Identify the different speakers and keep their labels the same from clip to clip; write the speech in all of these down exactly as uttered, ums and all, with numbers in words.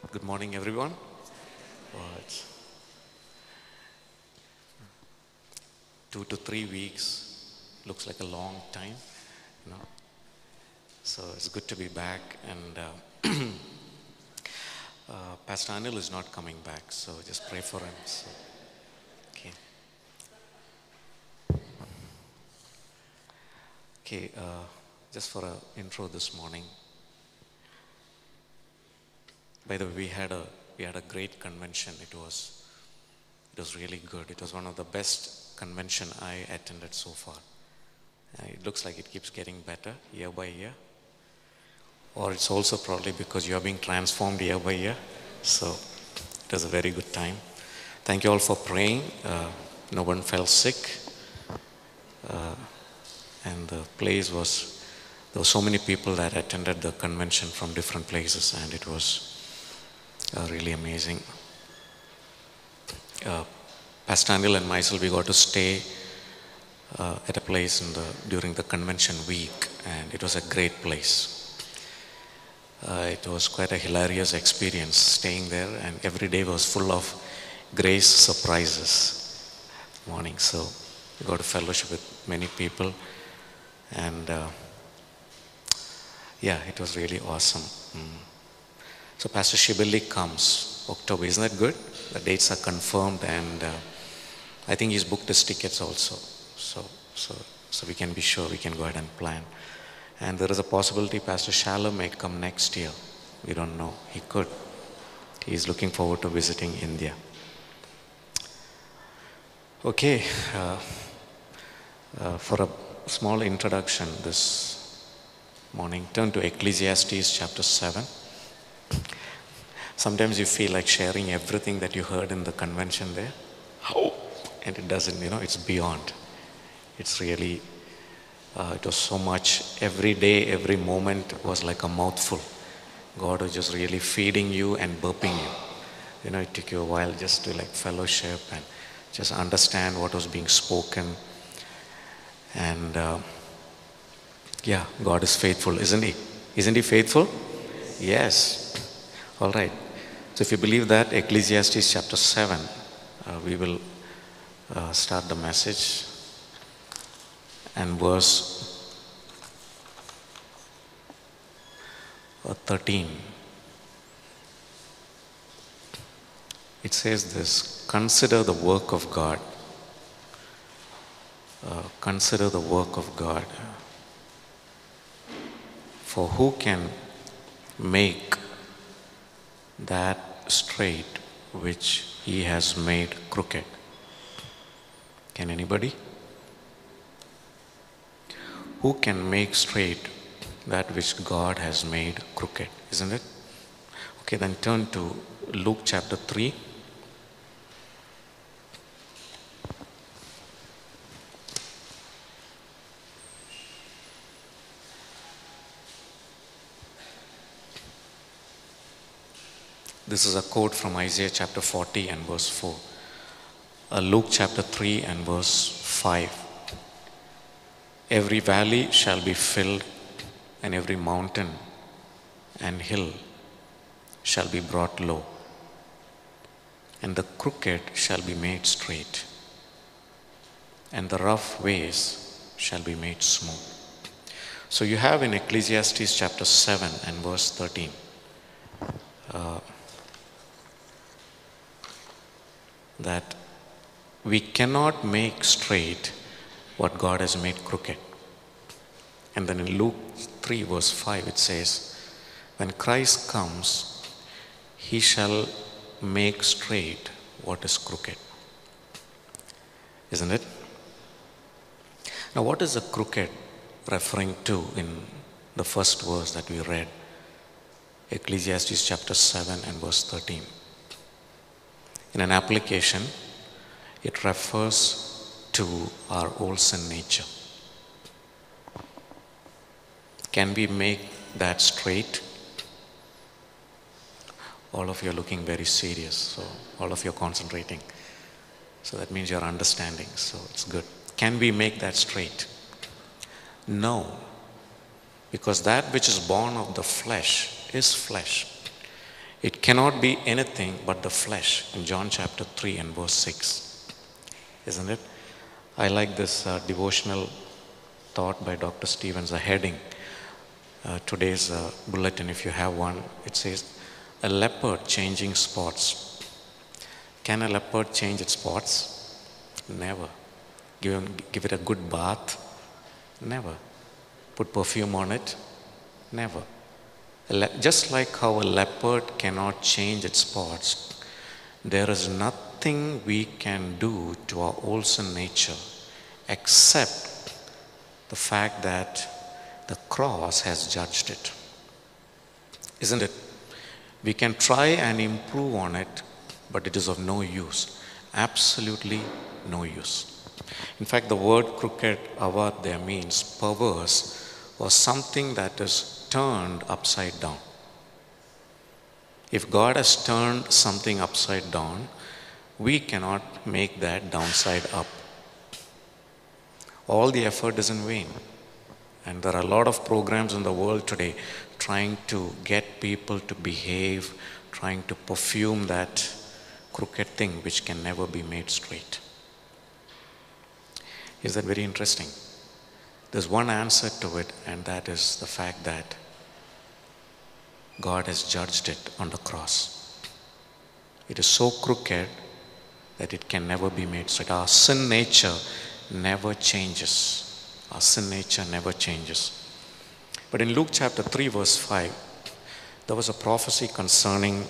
Speaker 1: Good morning, everyone. Oh, it's two to three weeks looks like a long time, you know. So it's good to be back. And uh, uh, Pastor Anil is not coming back, so just pray for him. So, okay. Okay. Uh, just for an intro this morning. By the way, we had a we had a great convention. It was it was really good. It was one of the best convention I attended so far. Uh, it looks like it keeps getting better year by year. Or it's also probably because you are being transformed year by year. So it was a very good time. Thank you all for praying. Uh, no one fell sick. Uh, and the place was, there were so many people that attended the convention from different places, and it was uh, really amazing. Uh, Pastor Anil and myself, we got to stay uh, at a place in the during the convention week, and it was a great place. Uh, it was quite a hilarious experience staying there, and every day was full of grace surprises. Morning, so we got to fellowship with many people, and uh, yeah, it was really awesome. Mm. So Pastor Shibeli comes October, isn't that good? The dates are confirmed, and uh, I think he's booked his tickets also. So, so, so we can be sure we can go ahead and plan. And there is a possibility Pastor Shalom may come next year. We don't know. He could. He's looking forward to visiting India. Okay. Uh, uh, for a small introduction this morning, turn to Ecclesiastes chapter seven. Sometimes you feel like sharing everything that you heard in the convention there. How? And it doesn't, you know, it's beyond. It's really, uh, it was so much. Every day, every moment was like a mouthful. God was just really feeding you and burping you. You know, it took you a while just to like fellowship and just understand what was being spoken. And uh, yeah, God is faithful, isn't He? Isn't He faithful? Yes. All right. So if you believe that, Ecclesiastes chapter seven, uh, we will uh, start the message. And verse uh, thirteen. It says this: consider the work of God. Uh, consider the work of God. For who can make that straight which He has made crooked? Can anybody? Who can make straight that which God has made crooked? Isn't it? Okay, then turn to Luke chapter three. This is a quote from Isaiah chapter forty and verse four. Uh, Luke chapter three and verse five. Every valley shall be filled, and every mountain and hill shall be brought low, and the crooked shall be made straight, and the rough ways shall be made smooth. So you have in Ecclesiastes chapter seven and verse thirteen, uh, that we cannot make straight what God has made crooked. And then in Luke three verse five it says, when Christ comes, He shall make straight what is crooked. Isn't it? Now what is the crooked referring to in the first verse that we read? Ecclesiastes chapter seven and verse thirteen. In an application, it refers to our old sin nature. Can we make that straight? All of you are looking very serious, so all of you are concentrating. So that means you're understanding, so it's good. Can we make that straight? No, because that which is born of the flesh is flesh. It cannot be anything but the flesh in John chapter three and verse six. Isn't it? I like this uh, devotional thought by Doctor Stevens, a heading. Uh, today's uh, bulletin, if you have one, it says, a leopard changing spots. Can a leopard change its spots? Never. Give, him, give it a good bath? Never. Put perfume on it? Never. Just like how a leopard cannot change its spots, there is nothing we can do to our old sin nature except the fact that the cross has judged it. Isn't it? We can try and improve on it, but it is of no use. Absolutely no use. In fact, the word crooked avad there means perverse or something that is turned upside down. If God has turned something upside down, we cannot make that downside up. All the effort is in vain. And there are a lot of programs in the world today trying to get people to behave, trying to perfume that crooked thing which can never be made straight. Is that very interesting? There's one answer to it, and that is the fact that God has judged it on the cross. It is so crooked that it can never be made straight. Our sin nature never changes. Our sin nature never changes. But in Luke chapter three verse five, there was a prophecy concerning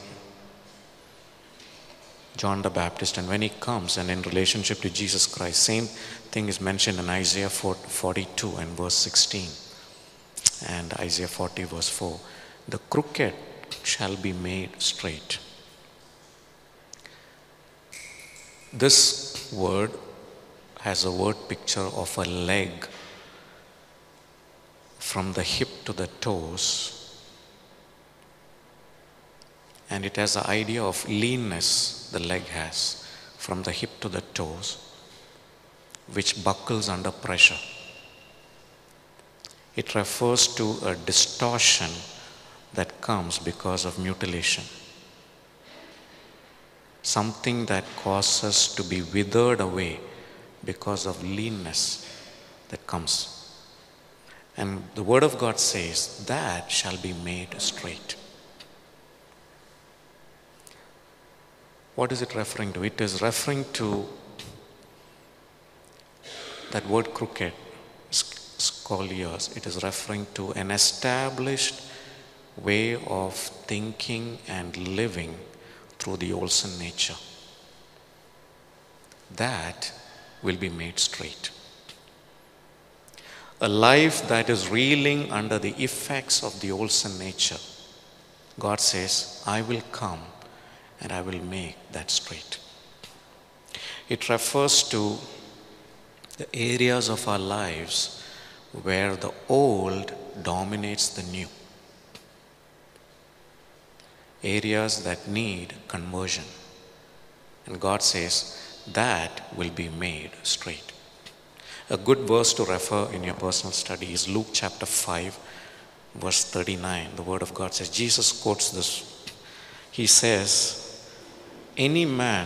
Speaker 1: John the Baptist, and when he comes and in relationship to Jesus Christ, same thing is mentioned in Isaiah forty-two and verse sixteen and Isaiah forty verse four. The crooked shall be made straight. This word has a word picture of a leg from the hip to the toes, and it has the idea of leanness the leg has from the hip to the toes, which buckles under pressure. It refers to a distortion that comes because of mutilation. Something that causes us to be withered away because of leanness that comes. And the Word of God says, that shall be made straight. What is it referring to? It is referring to that word crooked, scolios. It is referring to an established way of thinking and living through the old sin nature. That will be made straight. A life that is reeling under the effects of the old sin nature, God says, I will come and I will make that straight. It refers to the areas of our lives where the old dominates the new. Areas that need conversion. And God says, that will be made straight. A good verse to refer in your personal study is Luke chapter five, verse thirty-nine. The Word of God says, Jesus quotes this. He says, any man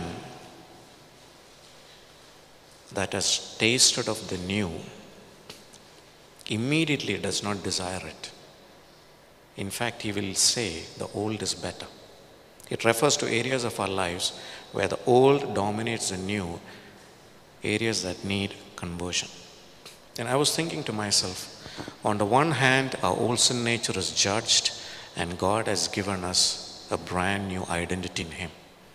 Speaker 1: that has tasted of the new immediately does not desire it. In fact, he will say the old is better. It refers to areas of our lives where the old dominates the new, areas that need conversion. And I was thinking to myself, on the one hand, our old sin nature is judged and God has given us a brand new identity in Him.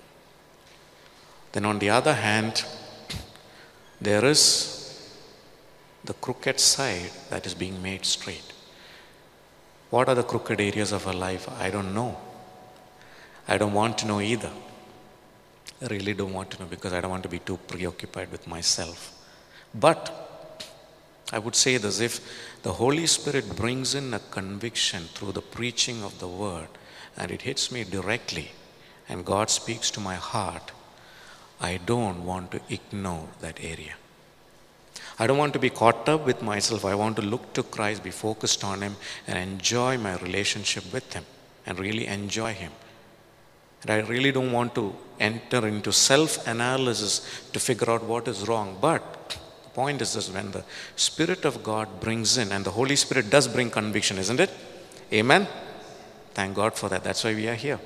Speaker 1: Then on the other hand, there is the crooked side that is being made straight. What are the crooked areas of our life? I don't know. I don't want to know either. I really don't want to know because I don't want to be too preoccupied with myself. But I would say this, if the Holy Spirit brings in a conviction through the preaching of the Word and it hits me directly and God speaks to my heart, I don't want to ignore that area. I don't want to be caught up with myself. I want to look to Christ, be focused on Him, and enjoy my relationship with Him and really enjoy Him. And I really don't want to enter into self-analysis to figure out what is wrong. But the point is this: when the Spirit of God brings in, and the Holy Spirit does bring conviction, isn't it? Amen? Thank God for that. That's why we are here.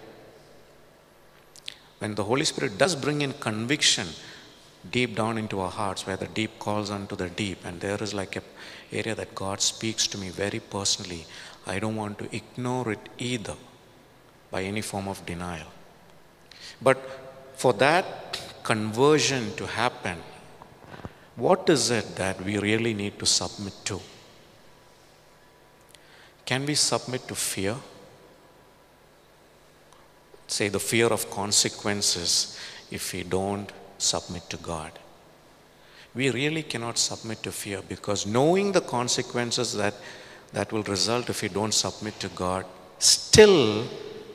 Speaker 1: When the Holy Spirit does bring in conviction deep down into our hearts, where the deep calls unto the deep, and there is like an area that God speaks to me very personally, I don't want to ignore it either by any form of denial. But for that conversion to happen, what is it that we really need to submit to? Can we submit to fear? Say the fear of consequences if we don't submit to God. We really cannot submit to fear, because knowing the consequences that, that will result if we don't submit to God, still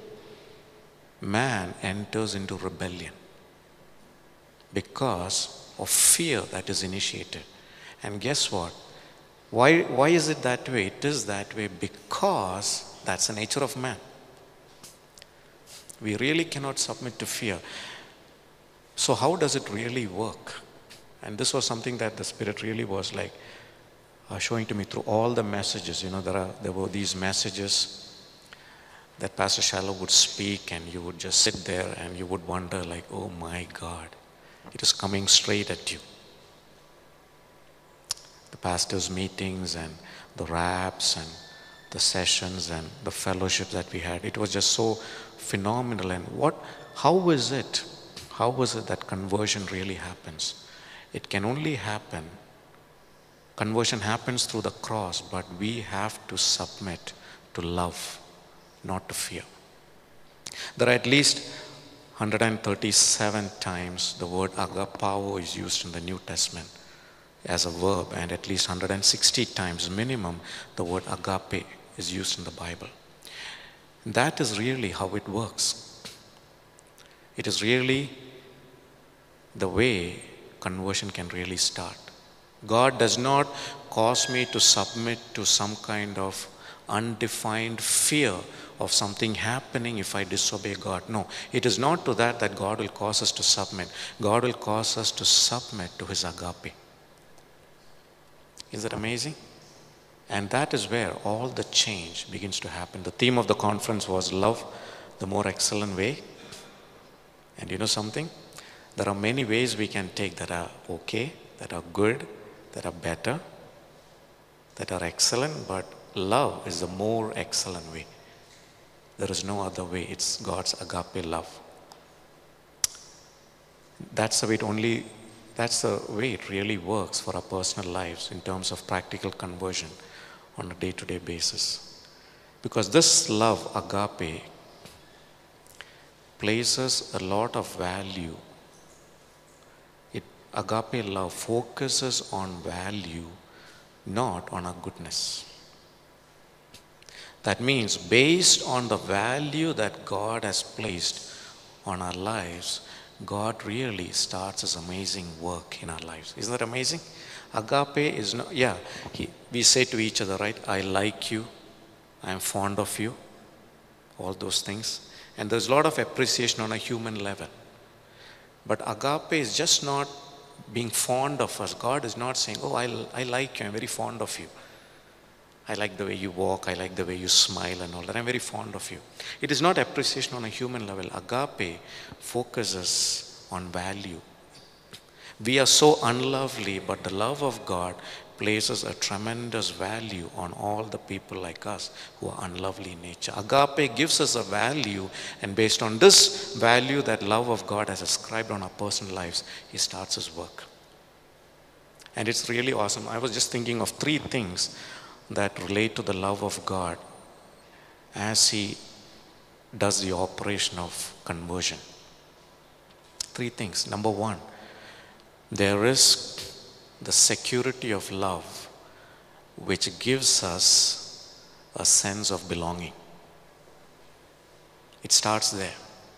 Speaker 1: man enters into rebellion because of fear that is initiated. And guess what? Why, why is it that way? It is that way because that's the nature of man. We really cannot submit to fear. So how does it really work? And this was something that the Spirit really was like uh, showing to me through all the messages. You know, there are there were these messages that Pastor Shallow would speak, and you would just sit there and you would wonder like, oh my God, it is coming straight at you. The pastor's meetings and the raps and the sessions and the fellowship that we had, it was just so phenomenal. And what, how is it, how is it that conversion really happens? It can only happen, conversion happens through the cross, but we have to submit to love, not to fear. There are at least one hundred thirty-seven times the word agapao is used in the New Testament as a verb, and at least one hundred sixty times minimum the word agape is used in the Bible. That is really how it works. It is really the way conversion can really start. God does not cause me to submit to some kind of undefined fear of something happening if I disobey God. No, it is not to that that God will cause us to submit. God will cause us to submit to His agape. Is that amazing? And that is where all the change begins to happen. The theme of the conference was love, the more excellent way. And you know something? There are many ways we can take that are okay, that are good, that are better, that are excellent, but love is the more excellent way. There is no other way. It's God's agape love. That's the way it only, that's the way it really works for our personal lives in terms of practical conversion on a day-to-day basis. Because this love, agape, places a lot of value. It, agape love focuses on value, not on our goodness. That means based on the value that God has placed on our lives, God really starts His amazing work in our lives. Isn't that amazing? Agape is not, yeah, he, we say to each other, right? I like you, I am fond of you, all those things. And there's a lot of appreciation on a human level. But agape is just not being fond of us. God is not saying, oh, I, I like you, I'm very fond of you. I like the way you walk, I like the way you smile and all that. I'm very fond of you. It is not appreciation on a human level. Agape focuses on value. We are so unlovely, but the love of God places a tremendous value on all the people like us who are unlovely in nature. Agape gives us a value, and based on this value that love of God has ascribed on our personal lives, He starts His work. And it's really awesome. I was just thinking of three things that relate to the love of God as He does the operation of conversion. Three things. Number one, there is the security of love which gives us a sense of belonging. It starts there.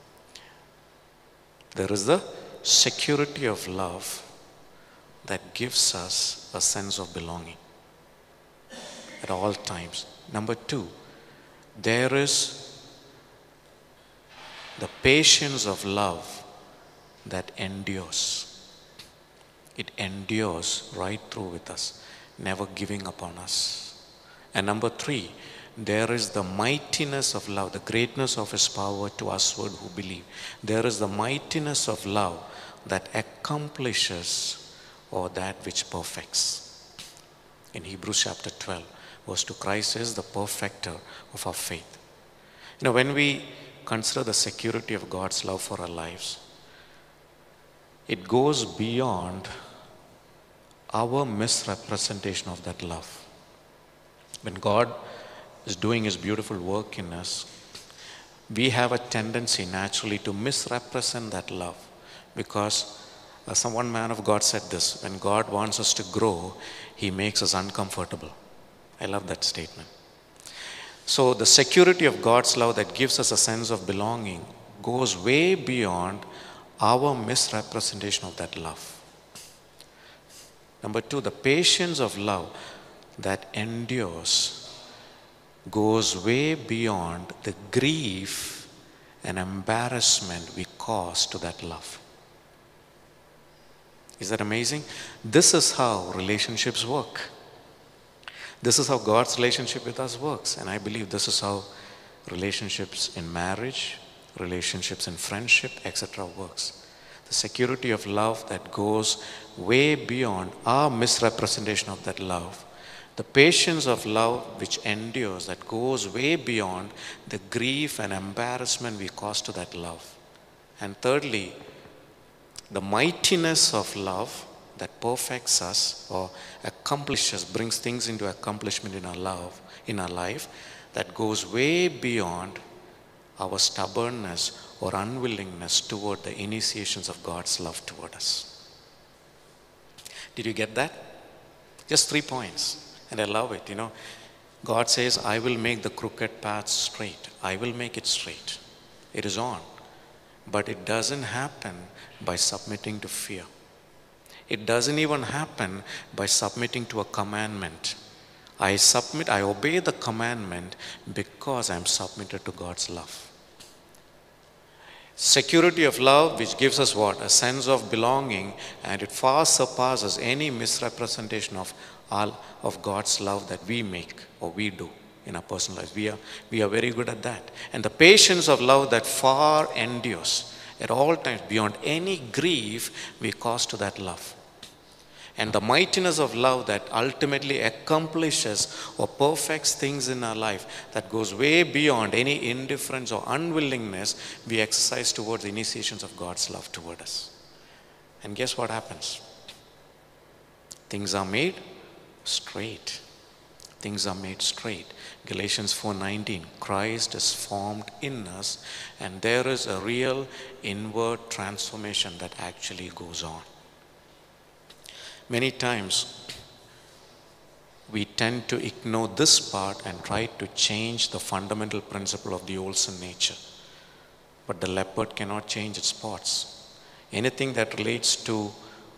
Speaker 1: There is the security of love that gives us a sense of belonging at all times. Number two, there is the patience of love that endures. It endures right through with us, never giving up on us. And number three, there is the mightiness of love, the greatness of His power to usward who believe. There is the mightiness of love that accomplishes or that which perfects. In Hebrews chapter twelve, verse two, Christ is the perfecter of our faith. You know, when we consider the security of God's love for our lives, it goes beyond our misrepresentation of that love. When God is doing His beautiful work in us, we have a tendency naturally to misrepresent that love, because uh, some one man of God said this: when God wants us to grow, He makes us uncomfortable. I love that statement. So the security of God's love that gives us a sense of belonging goes way beyond our misrepresentation of that love. Number two, the patience of love that endures goes way beyond the grief and embarrassment we cause to that love. Is that amazing? This is how relationships work. This is how God's relationship with us works. And I believe this is how relationships in marriage, relationships in friendship, et cetera works. The security of love that goes way beyond our misrepresentation of that love. The patience of love which endures, that goes way beyond the grief and embarrassment we cause to that love. And thirdly, the mightiness of love that perfects us or accomplishes, brings things into accomplishment in our love, in our life, that goes way beyond our stubbornness or unwillingness toward the initiations of God's love toward us. Did you get that? Just three points. And I love it, you know. God says, I will make the crooked paths straight. I will make it straight. It is on. But it doesn't happen by submitting to fear. It doesn't even happen by submitting to a commandment. I submit, I obey the commandment because I'm submitted to God's love. Security of love, which gives us what? A sense of belonging, and it far surpasses any misrepresentation of all of God's love that we make or we do in our personal lives. We are, we are very good at that. And the patience of love that far endures at all times, beyond any grief we cause to that love. And the mightiness of love that ultimately accomplishes or perfects things in our life, that goes way beyond any indifference or unwillingness we exercise towards the initiations of God's love toward us. And guess what happens? Things are made straight. Things are made straight. Galatians four nineteen, Christ is formed in us, and there is a real inward transformation that actually goes on. Many times we tend to ignore this part and try to change the fundamental principle of the old sin nature. But the leopard cannot change its spots. Anything that relates to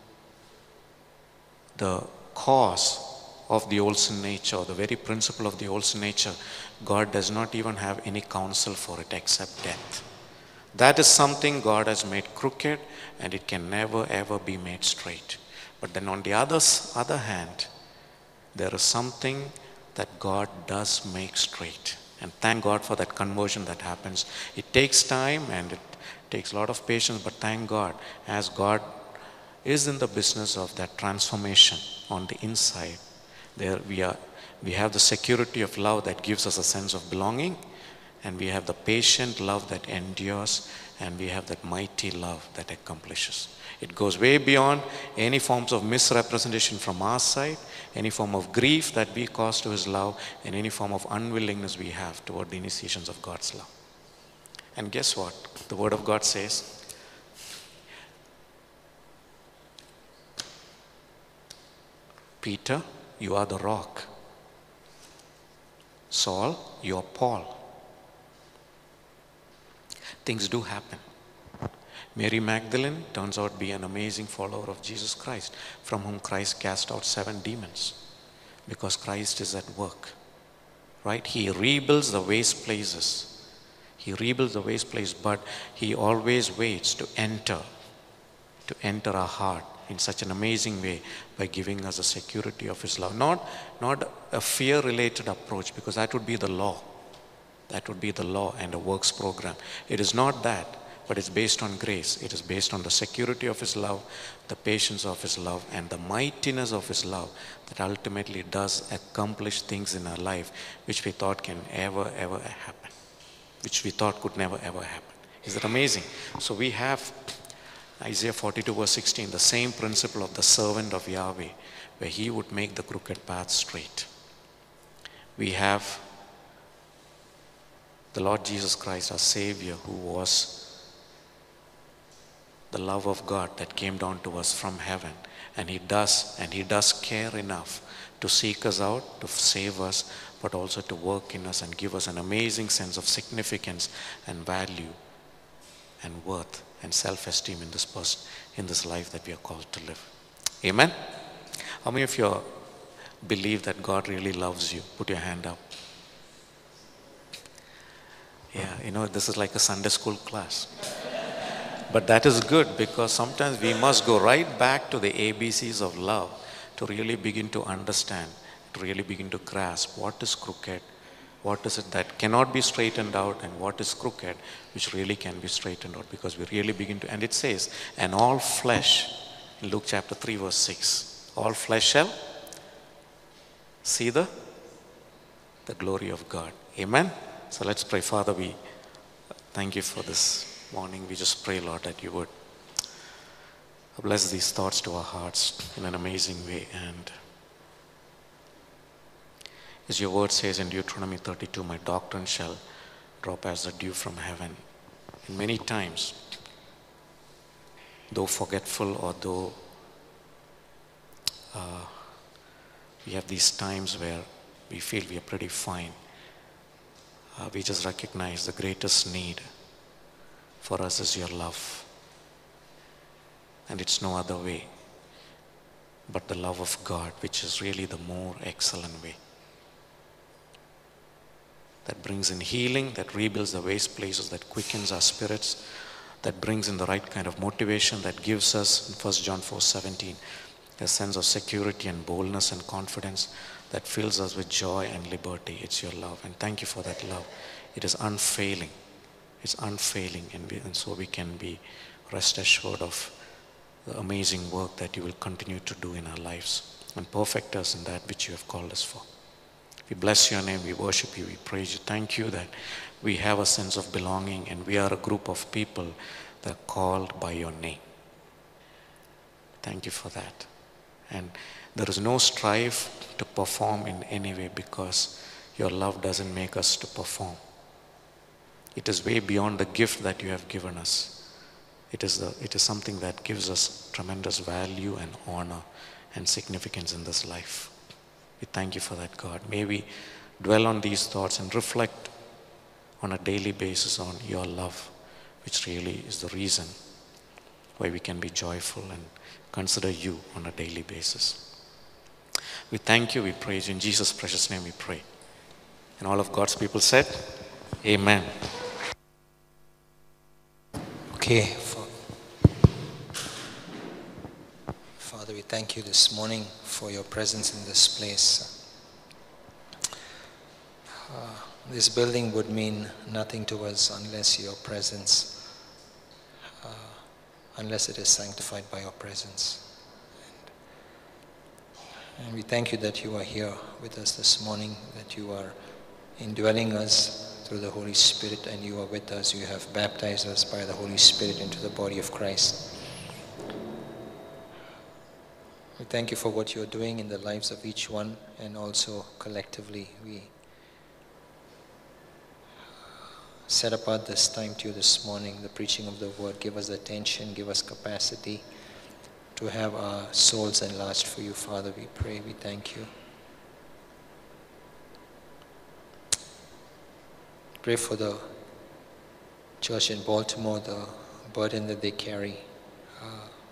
Speaker 1: the cause of the old sin nature, or the very principle of the old sin nature, God does not even have any counsel for it except death. That is something God has made crooked, and it can never ever be made straight. But then on the other, other hand, there is something that God does make straight. And thank God for that conversion that happens. It takes time and it takes a lot of patience, but thank God, as God is in the business of that transformation on the inside, there we are, we have the security of love that gives us a sense of belonging, and we have the patient love that endures, and we have that mighty love that accomplishes. It goes way beyond any forms of misrepresentation from our side, any form of grief that we cause to His love, and any form of unwillingness we have toward the initiations of God's love. And guess what? The Word of God says, Peter, you are the rock. Saul, you are Paul. Things do happen. Mary Magdalene turns out to be an amazing follower of Jesus Christ, from whom Christ cast out seven demons, because Christ is at work, right? He rebuilds the waste places. He rebuilds the waste place, but He always waits to enter, to enter our heart in such an amazing way by giving us the security of His love. Not, not a fear-related approach, because that would be the law. That would be the law and a works program. It is not that, but it's based on grace. It is based on the security of His love, the patience of His love, and the mightiness of His love that ultimately does accomplish things in our life which we thought can ever, ever happen, which we thought could never, ever happen. Is that amazing? So we have Isaiah forty-two verse sixteen, the same principle of the servant of Yahweh, where he would make the crooked path straight. We have the Lord Jesus Christ, our Savior, who was the love of God that came down to us from heaven. And He does, and He does care enough to seek us out, to save us, but also to work in us and give us an amazing sense of significance and value and worth and self-esteem in this person, in this life that we are called to live. Amen? How many of you believe that God really loves you? Put your hand up. Yeah, you know, this is like a Sunday school class. But that is good, because sometimes we must go right back to the A B Cs of love to really begin to understand, to really begin to grasp what is crooked, what is it that cannot be straightened out, and what is crooked which really can be straightened out, because we really begin to, and it says, and all flesh, in Luke chapter three verse six, all flesh shall see the, the glory of God. Amen? So let's pray. Father, we thank You for this morning. We just pray, Lord, that You would bless these thoughts to our hearts in an amazing way. And as Your word says in Deuteronomy thirty-two, my doctrine shall drop as the dew from heaven. And many times, though forgetful or though uh, we have these times where we feel we are pretty fine, uh, we just recognize the greatest need for us is Your love. And it's no other way but the love of God, which is really the more excellent way. That brings in healing, that rebuilds the waste places, that quickens our spirits, that brings in the right kind of motivation, that gives us, in First John four seventeen, a sense of security and boldness and confidence that fills us with joy and liberty. It's Your love. And thank You for that love. It is unfailing. It's unfailing. And, we, and so we can be rest assured of the amazing work that You will continue to do in our lives and perfect us in that which You have called us for. We bless Your name. We worship You. We praise You. Thank You that we have a sense of belonging, and we are a group of people that are called by Your name. Thank You for that. And there is no strive to perform in any way, because Your love doesn't make us to perform. It is way beyond the gift that You have given us. It is, the, it is something that gives us tremendous value and honor and significance in this life. We thank You for that, God. May we dwell on these thoughts and reflect on a daily basis on Your love, which really is the reason why we can be joyful and consider You on a daily basis. We thank You, we praise You. In Jesus' precious name we pray. And all of God's people said, Amen.
Speaker 2: Okay. Father, we thank You this morning for Your presence in this place. Uh, this building would mean nothing to us unless Your presence, uh, unless it is sanctified by Your presence. And, and we thank You that You are here with us this morning, that You are indwelling us through the Holy Spirit, and You are with us. You have baptized us by the Holy Spirit into the body of Christ. We thank You for what You are doing in the lives of each one, and also collectively we set apart this time to You this morning, the preaching of the word. Give us attention, give us capacity to have our souls enlarged for You, Father. We pray, we thank You. Pray for the church in Baltimore, the burden that they carry. Uh,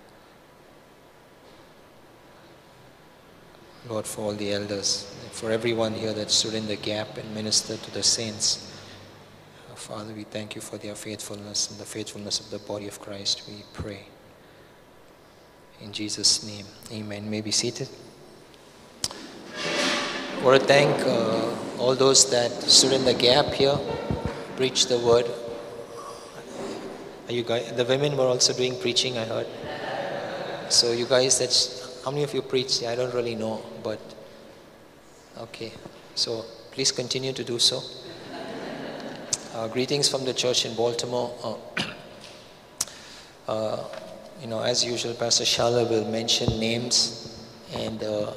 Speaker 2: Lord, for all the elders, for everyone here that stood in the gap and ministered to the saints. Father, we thank you for their faithfulness and the faithfulness of the body of Christ. We pray. In Jesus' name, amen. You may be seated. I want to thank uh, all those that stood in the gap here, preached the word. Are you guys, the women were also doing preaching, I heard. So you guys, that's, how many of you preached? I don't really know, but okay. So please continue to do so. Uh, greetings from the church in Baltimore. Uh, uh, you know, as usual, Pastor Shala will mention names, and uh,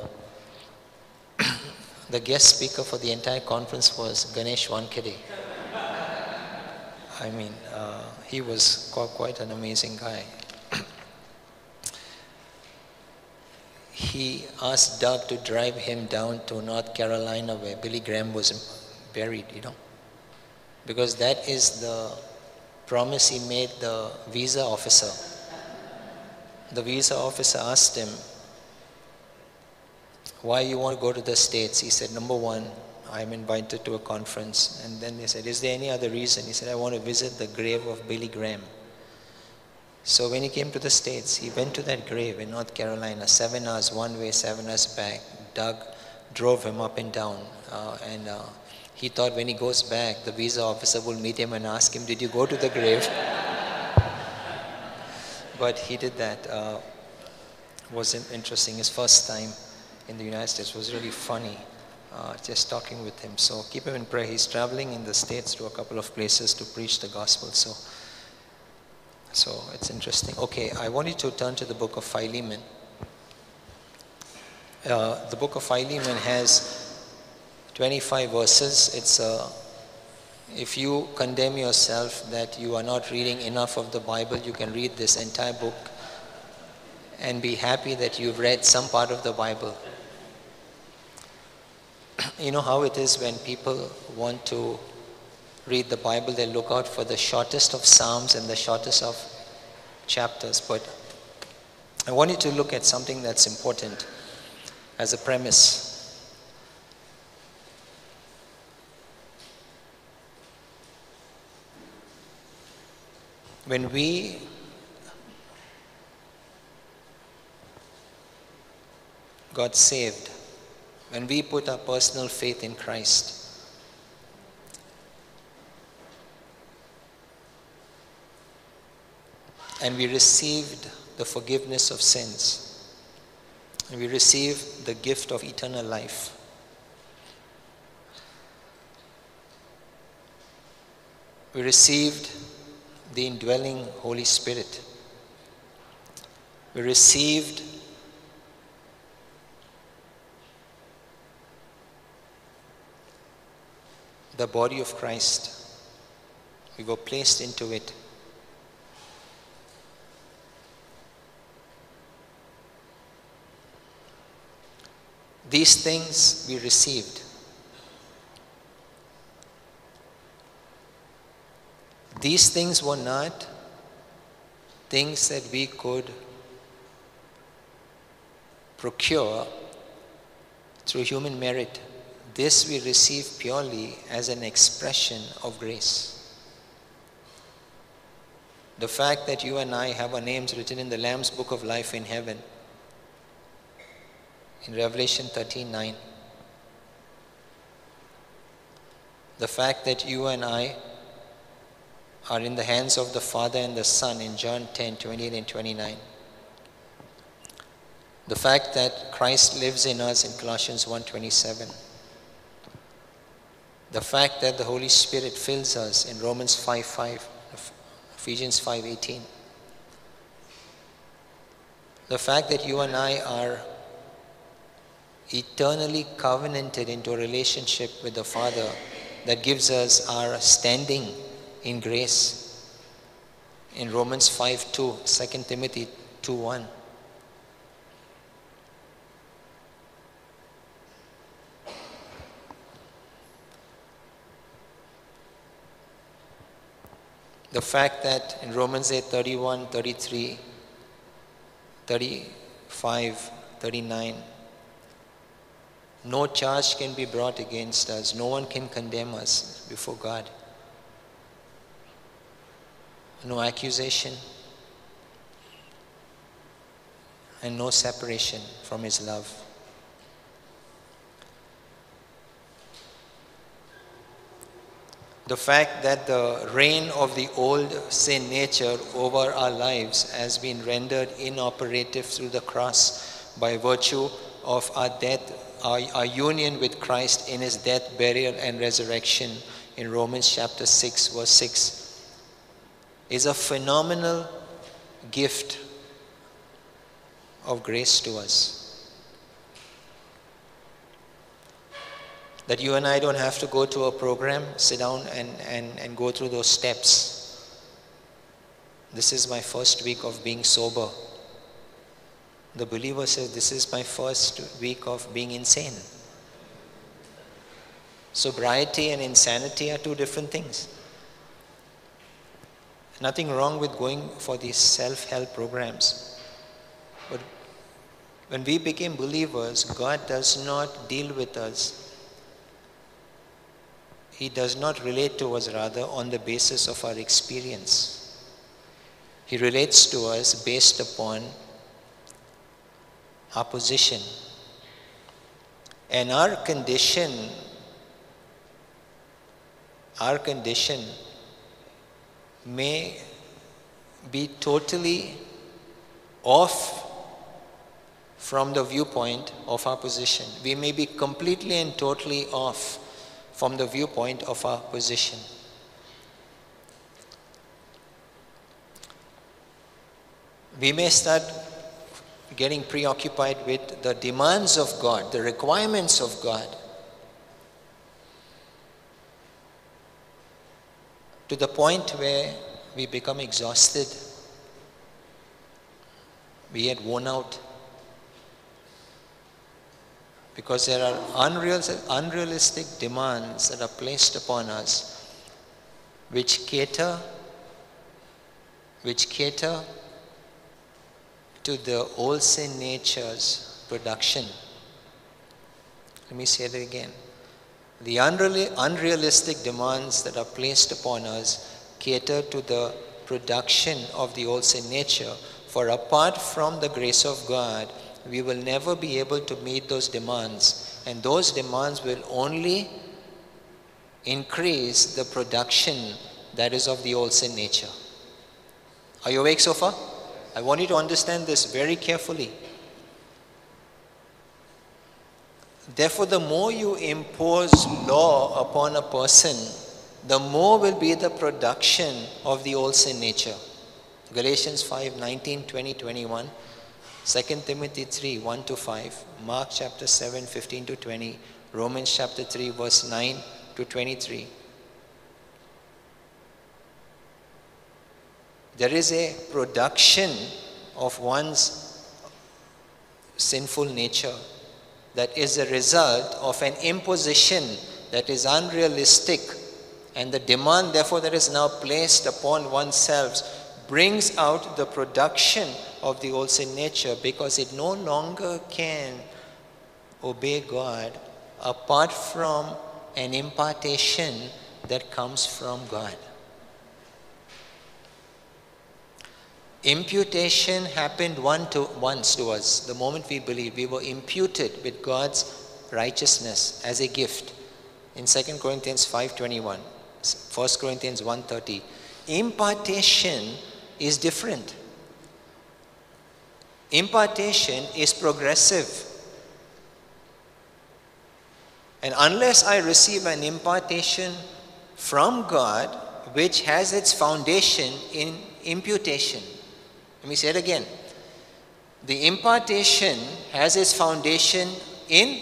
Speaker 2: the guest speaker for the entire conference was Ganesh Wankede. I mean, uh, he was quite an amazing guy. He asked Doug to drive him down to North Carolina where Billy Graham was buried, you know. Because that is the promise he made the visa officer. The visa officer asked him, why you want to go to the States? He said, number one, I'm invited to a conference. And then they said, is there any other reason? He said, I want to visit the grave of Billy Graham. So when he came to the States, he went to that grave in North Carolina, seven hours one way, seven hours back. Doug drove him up and down. Uh, and uh, he thought when he goes back, the visa officer will meet him and ask him, did you go to the grave? But he did that. Uh, was interesting. His first time in the United States was really funny, uh, just talking with him. So keep him in prayer. He's traveling in the States to a couple of places to preach the gospel. So, so it's interesting. Okay, I want you to turn to the book of Philemon. Uh, the book of Philemon has twenty-five verses. It's a, if you condemn yourself that you are not reading enough of the Bible, you can read this entire book and be happy that you've read some part of the Bible. You know how it is when people want to read the Bible, they look out for the shortest of psalms and the shortest of chapters. But I want you to look at something that's important as a premise. When we got saved, when we put our personal faith in Christ, and we received the forgiveness of sins, and we received the gift of eternal life, we received the indwelling Holy Spirit, we received the body of Christ. We were placed into it. These things we received. These things were not things that we could procure through human merit. This we receive purely as an expression of grace. The fact that you and I have our names written in the Lamb's Book of Life in heaven, in Revelation thirteen nine. The fact that you and I are in the hands of the Father and the Son in John ten twenty-eight and twenty-nine. The fact that Christ lives in us in Colossians one twenty-seven. The fact that the Holy Spirit fills us in Romans five five, Ephesians five eighteen. The fact that you and I are eternally covenanted into a relationship with the Father that gives us our standing in grace in Romans five two, Second Timothy two one. The fact that in Romans eight thirty-one, thirty-three, thirty-five, thirty-nine, no charge can be brought against us. No one can condemn us before God. no accusation, and no separation from His love. The fact that the reign of the old sin nature over our lives has been rendered inoperative through the cross by virtue of our death, our, our union with Christ in His death, burial, and resurrection in Romans chapter six, verse six, is a phenomenal gift of grace to us. That you and I don't have to go to a program, sit down and, and, and go through those steps. This is my first week of being sober. The believer says, this is my first week of being insane. Sobriety and insanity are two different things. Nothing wrong with going for these self-help programs. But when we became believers, God does not deal with us. He does not relate to us rather on the basis of our experience. He relates to us based upon our position. And our condition, our condition may be totally off from the viewpoint of our position. We may be completely and totally off from the viewpoint of our position. We may start getting preoccupied with the demands of God, the requirements of God, to the point where we become exhausted, we get worn out, because there are unreal, unrealistic demands that are placed upon us which cater, which cater to the old sin nature's production. Let me say that again. The unreal, unrealistic demands that are placed upon us cater to the production of the old sin nature. For apart from the grace of God, we will never be able to meet those demands, and those demands will only increase the production that is of the old sin nature. Are you awake so far? I want you to understand this very carefully. Therefore, the more you impose law upon a person, the more will be the production of the old sin nature. Galatians five, nineteen, twenty, twenty-one. Second Timothy three, one to five, Mark chapter seven, fifteen to twenty, Romans chapter three, verse nine to twenty-three. There is a production of one's sinful nature that is a result of an imposition that is unrealistic, and the demand therefore that is now placed upon oneself brings out the production of the old sin nature, because it no longer can obey God apart from an impartation that comes from God. Imputation happened one to, once to us. The moment we believed, we were imputed with God's righteousness as a gift. In Second Corinthians five twenty-one, First Corinthians one thirty. Impartation is different. Impartation is progressive. And unless I receive an impartation from God, which has its foundation in imputation. Let me say it again. The impartation has its foundation in,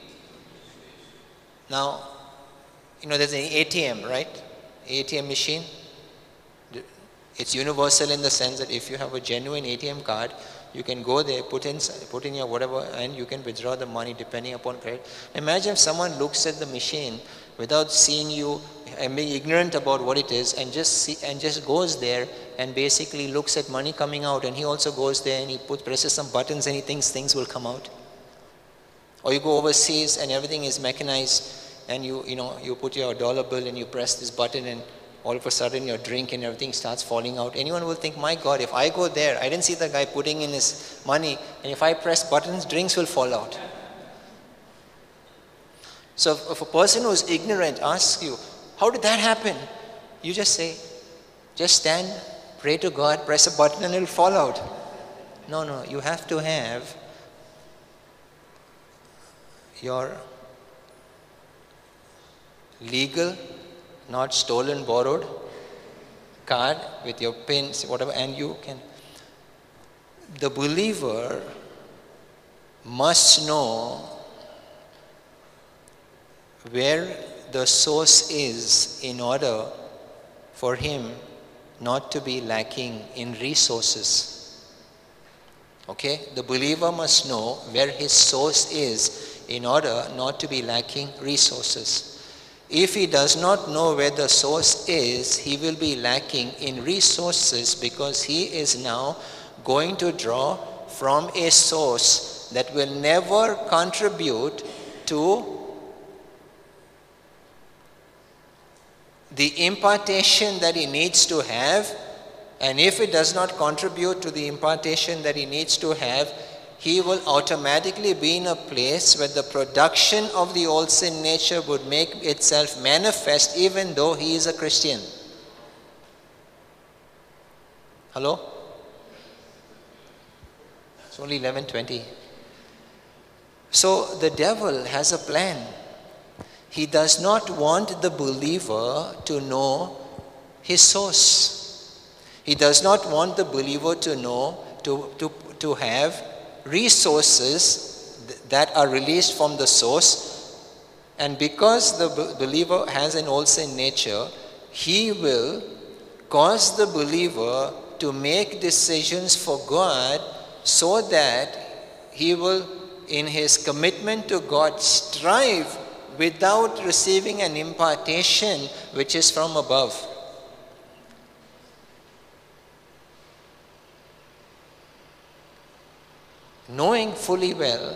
Speaker 2: now, you know, there's an A T M, right? A T M machine. It's universal in the sense that if you have a genuine A T M card, you can go there, put in, put in your whatever, and you can withdraw the money depending upon credit. Imagine if someone looks at the machine without seeing you and being ignorant about what it is, and just see, and just goes there and basically looks at money coming out, and he also goes there and he put, presses some buttons and he thinks things will come out. Or you go overseas and everything is mechanized, and you you know you put your dollar bill and you press this button and all of a sudden your drink and everything starts falling out. Anyone will think, my God, if I go there, I didn't see the guy putting in his money, and if I press buttons, drinks will fall out. So if a person who is ignorant asks you, how did that happen? You just say, just stand, pray to God, press a button and it will fall out. No, no, you have to have your legal, not stolen, borrowed card with your pins, whatever, and you can. The believer must know where the source is in order for him not to be lacking in resources. Okay? The believer must know where his source is in order not to be lacking resources. If he does not know where the source is, he will be lacking in resources because he is now going to draw from a source that will never contribute to the impartation that he needs to have. And if it does not contribute to the impartation that he needs to have, he will automatically be in a place where the production of the old sin nature would make itself manifest even though he is a Christian. Hello? It's only eleven twenty. So the devil has a plan. He does not want the believer to know his source. He does not want the believer to know, to, to, to have resources that are released from the source. And because the believer has an old sin nature, he will cause the believer to make decisions for God so that he will, in his commitment to God, strive without receiving an impartation which is from above. Knowing fully well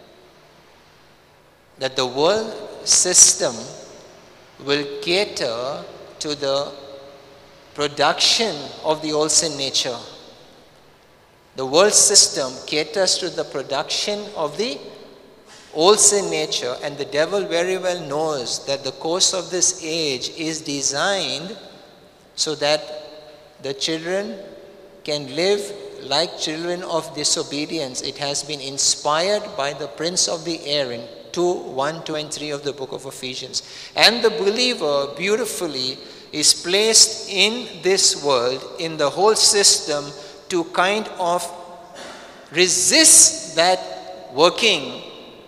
Speaker 2: that the world system will cater to the production of the old sin nature. The world system caters to the production of the old sin nature, and the devil very well knows that the course of this age is designed so that the children can live like children of disobedience. It has been inspired by the prince of the air in two, one, two and three of the book of Ephesians. And the believer beautifully is placed in this world, in the whole system, to kind of resist that working.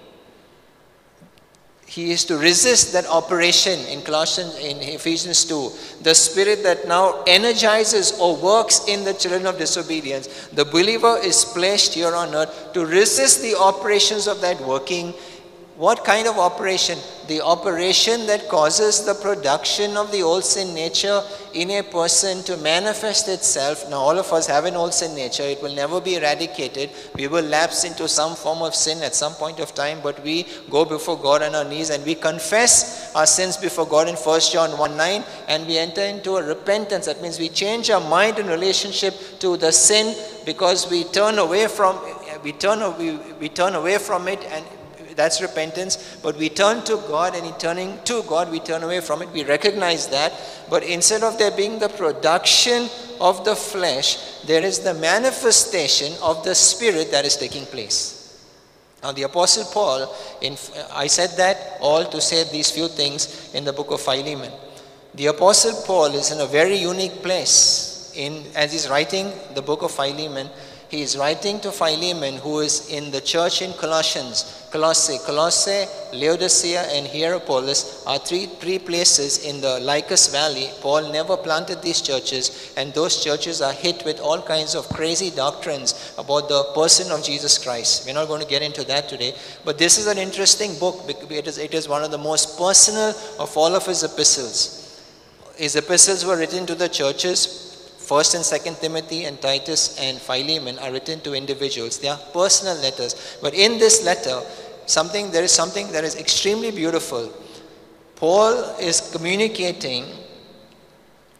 Speaker 2: He is to resist that operation in Colossians, in Ephesians two. The spirit that now energizes or works in the children of disobedience. The believer is placed here on earth to resist the operations of that working. What kind of operation? The operation that causes the production of the old sin nature in a person to manifest itself. Now all of us have an old sin nature. It will never be eradicated. We will lapse into some form of sin at some point of time, but we go before God on our knees and we confess our sins before God in First John one nine, and we enter into a repentance. That means we change our mind in relationship to the sin because we turn away from we turn we, we turn away from it, and that's repentance. But we turn to God, and in turning to God, we turn away from it. We recognize that. But instead of there being the production of the flesh, there is the manifestation of the Spirit that is taking place. Now the Apostle Paul, in, I said that all to say these few things in the book of Philemon. The Apostle Paul is in a very unique place. In, as he's writing the book of Philemon, he is writing to Philemon, who is in the church in Colossians. Colossae, Colossae, Laodicea, and Hierapolis are three, three places in the Lycus Valley. Paul never planted these churches, and those churches are hit with all kinds of crazy doctrines about the person of Jesus Christ. We're not going to get into that today, but this is an interesting book because it is, it is one of the most personal of all of his epistles. His epistles were written to the churches. First and Second Timothy and Titus and Philemon are written to individuals. They are personal letters. But in this letter, something there is something that is extremely beautiful. Paul is communicating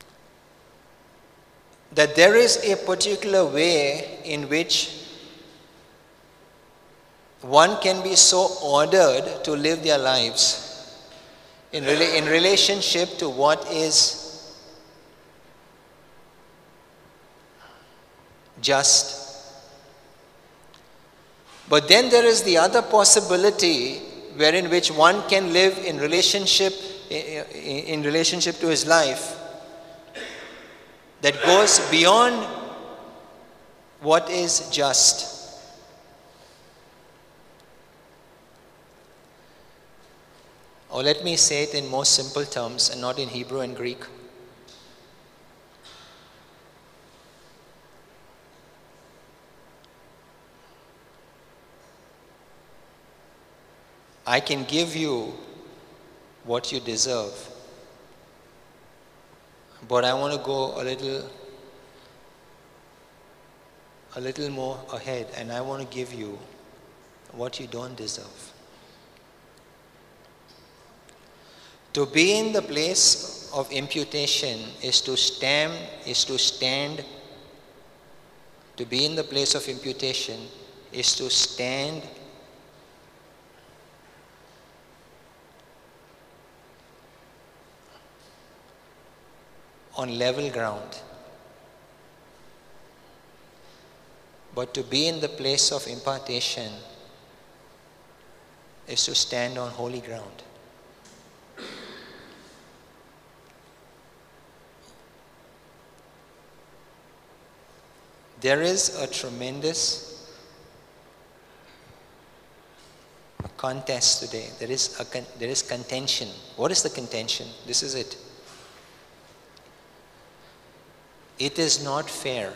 Speaker 2: that there is a particular way in which one can be so ordered to live their lives in, rela- in relationship to what is just. But then there is the other possibility wherein which one can live in relationship in relationship to his life that goes beyond what is just. Or let me say it in more simple terms and not in Hebrew and Greek. I can give you what you deserve, but I want to go a little a little more ahead, and I want to give you what you don't deserve. To be in the place of imputation is to stand, is to stand. To be in the place of imputation is to stand on level ground. But to be in the place of impartation is to stand on holy ground. There is a tremendous contest today. There is a con- there is contention. What is the contention? This is it. It is not fair.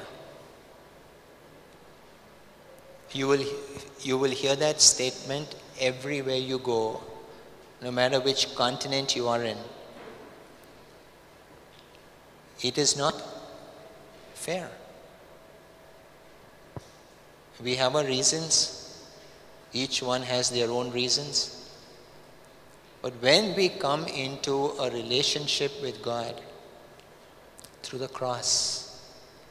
Speaker 2: You will you will hear that statement everywhere you go, no matter which continent you are in. It is not fair. We have our reasons. Each one has their own reasons. But when we come into a relationship with God through the cross,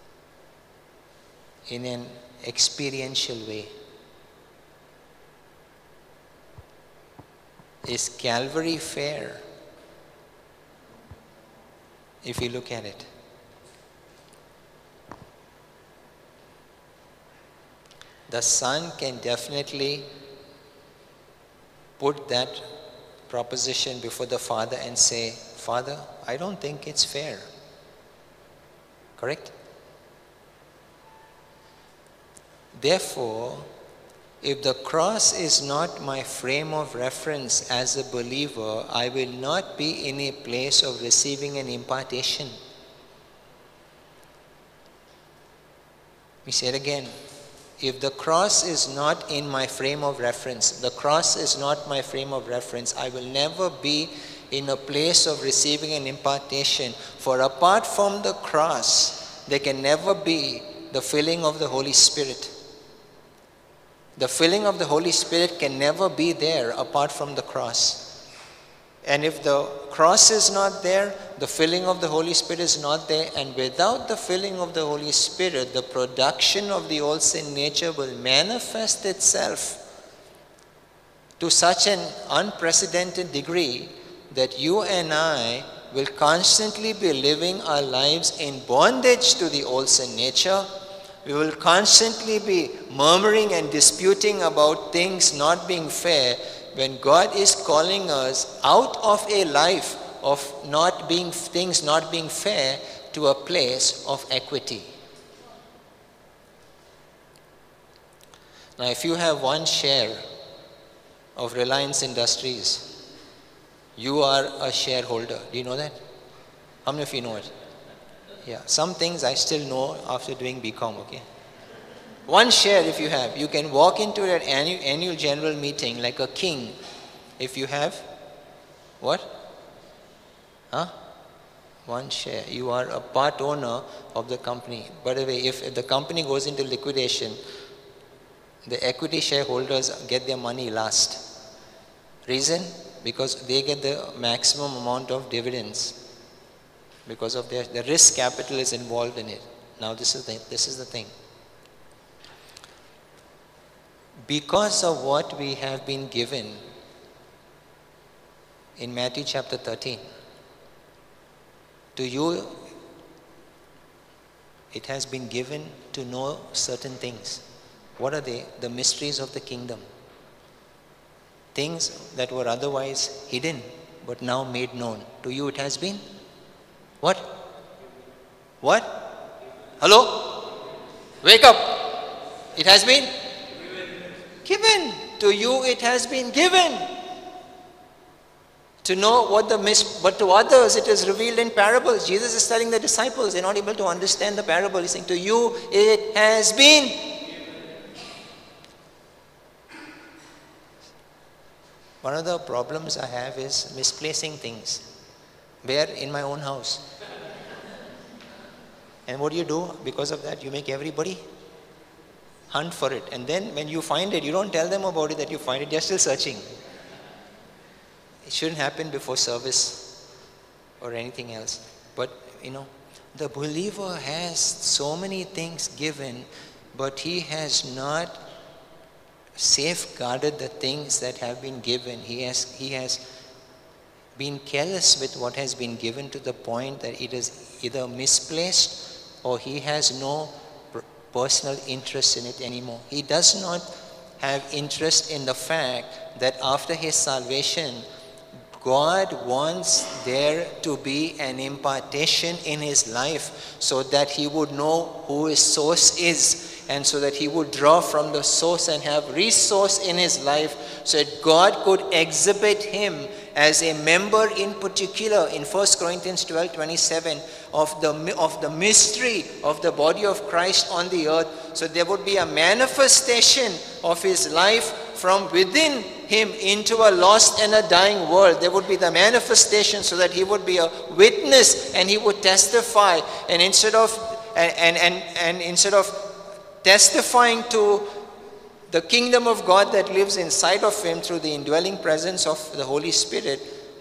Speaker 2: in an experiential way, is Calvary fair? If you look at it, the Son can definitely put that proposition before the Father and say, Father, I don't think it's fair. Correct? Therefore, if the cross is not my frame of reference as a believer, I will not be in a place of receiving an impartation. We say it again. If the cross is not in my frame of reference, the cross is not my frame of reference, I will never be in a place of receiving an impartation. For apart from the cross, there can never be the filling of the Holy Spirit. The filling of the Holy Spirit can never be there apart from the cross. And if the cross is not there, the filling of the Holy Spirit is not there. And without the filling of the Holy Spirit, the production of the old sin nature will manifest itself to such an unprecedented degree that you and I will constantly be living our lives in bondage to the old sin nature. We will constantly be murmuring and disputing about things not being fair, when God is calling us out of a life of not being things not being fair to a place of equity. Now, if you have one share of Reliance Industries, you are a shareholder. Do you know that? How many of you know it? Yeah, some things I still know after doing B Com, okay? One share if you have. You can walk into that annual, annual general meeting like a king if you have what? Huh? One share. You are a part owner of the company. By the way, if the company goes into liquidation, the equity shareholders get their money last. Reason? Because they get the maximum amount of dividends. Because of their the risk capital is involved in it. now this is the, this is the thing. Because of what we have been given in Matthew chapter thirteen, to you it has been given to know certain things. What are they? The mysteries of the kingdom. Things that were otherwise hidden, but now made known. To you it has been? What? What? Hello? Wake up. It has been? Given. To you it has been given. To know what the mis- but to others it is revealed in parables. Jesus is telling the disciples, they're not able to understand the parable. He's saying, to you it has been. One of the problems I have is misplacing things. Where? In my own house. And what do you do? Because of that, you make everybody hunt for it. And then when you find it, you don't tell them about it that you find it. They're still searching. It shouldn't happen before service or anything else. But, you know, the believer has so many things given, but he has not safeguarded the things that have been given. He has, he has been careless with what has been given to the point that it is either misplaced or he has no personal interest in it anymore. He does not have interest in the fact that after his salvation, God wants there to be an impartation in his life so that he would know who his source is, and so that he would draw from the source and have resource in his life so that God could exhibit him as a member in particular in First Corinthians twelve twenty-seven of the, of the mystery of the body of Christ on the earth. So there would be a manifestation of his life from within him into a lost and a dying world. There would be the manifestation so that he would be a witness and he would testify. And instead of and and, and, and instead of testifying to the kingdom of God that lives inside of him through the indwelling presence of the Holy Spirit,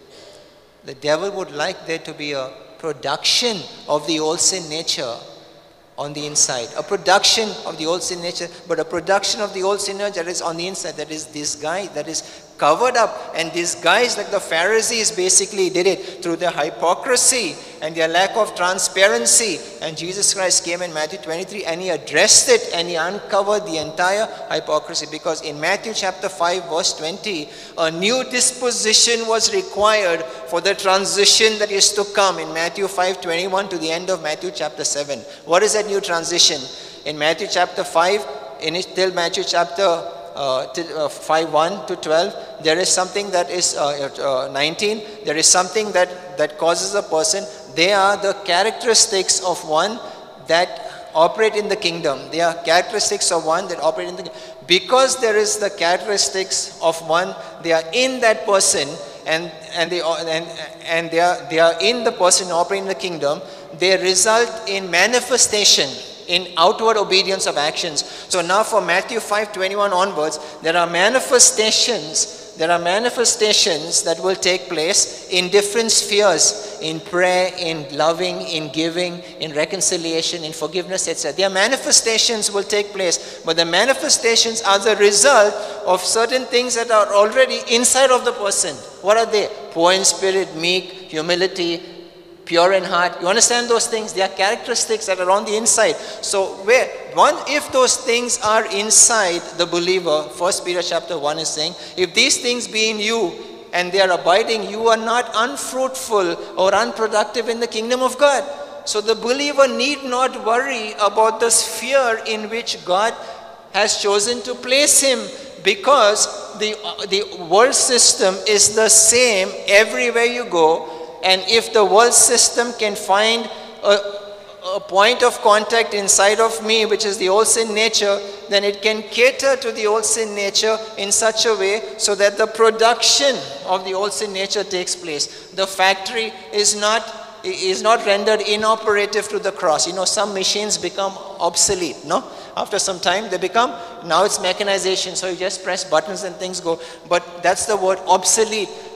Speaker 2: the devil would like there to be a production of the old sin nature on the inside. A production of the old sin nature, but a production of the old sin nature that is on the inside, that is disguised, that is covered up and disguised, like the Pharisees basically did it through their hypocrisy and their lack of transparency. And Jesus Christ came in Matthew twenty-three and he addressed it and he uncovered the entire hypocrisy. Because in Matthew chapter five verse twenty, a new disposition was required for the transition that is to come in Matthew five twenty-one to the end of Matthew chapter seven. What is that new transition? In Matthew chapter five, in it, till Matthew chapter Uh, till, uh, five one to twelve, there is something that is uh, uh, nineteen, there is something that, that causes a person. They are the characteristics of one that operate in the kingdom. They are characteristics of one that operate in the kingdom. Because there is the characteristics of one, they are in that person, and, and, they, and, and they, are, they are in the person operating in the kingdom. They result in manifestation, in outward obedience of actions. So now for Matthew five twenty-one onwards, there are manifestations, there are manifestations that will take place in different spheres, in prayer, in loving, in giving, in reconciliation, in forgiveness, et cetera. Their manifestations will take place, but the manifestations are the result of certain things that are already inside of the person. What are they? Poor in spirit, meek, humility, pure in heart. You understand those things? They are characteristics that are on the inside. So where one, if those things are inside the believer, First Peter chapter one is saying, if these things be in you and they are abiding, you are not unfruitful or unproductive in the kingdom of God. So the believer need not worry about the sphere in which God has chosen to place him, because the, the world system is the same everywhere you go. And if the world system can find a, a point of contact inside of me, which is the old sin nature, then it can cater to the old sin nature in such a way so that the production of the old sin nature takes place. The factory is not, is not rendered inoperative to the cross. You know, some machines become obsolete, no? After some time they become, now it's mechanization, so you just press buttons and things go. But that's the word, obsolete.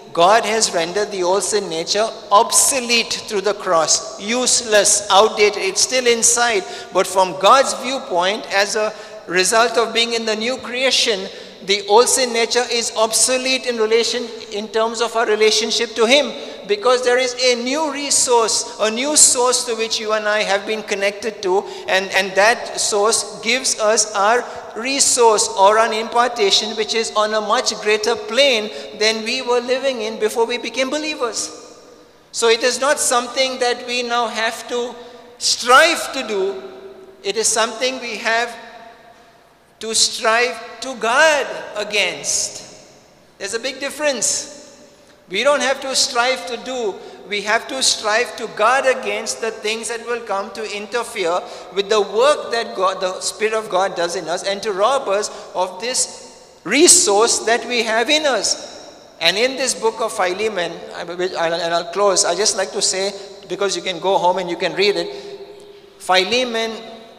Speaker 2: God has rendered the old sin nature obsolete through the cross, useless, outdated. It's still inside, but from God's viewpoint, as a result of being in the new creation, the old sin nature is obsolete in relation, in terms of our relationship to Him, because there is a new resource, a new source to which you and I have been connected to, and, and that source gives us our resource or an impartation which is on a much greater plane than we were living in before we became believers. So it is not something that we now have to strive to do. It is something we have to strive to guard against. There's a big difference. We don't have to strive to do. We have to strive to guard against the things that will come to interfere with the work that God, the Spirit of God does in us, and to rob us of this resource that we have in us. And in this book of Philemon, and I'll close, I just like to say, because you can go home and you can read it, Philemon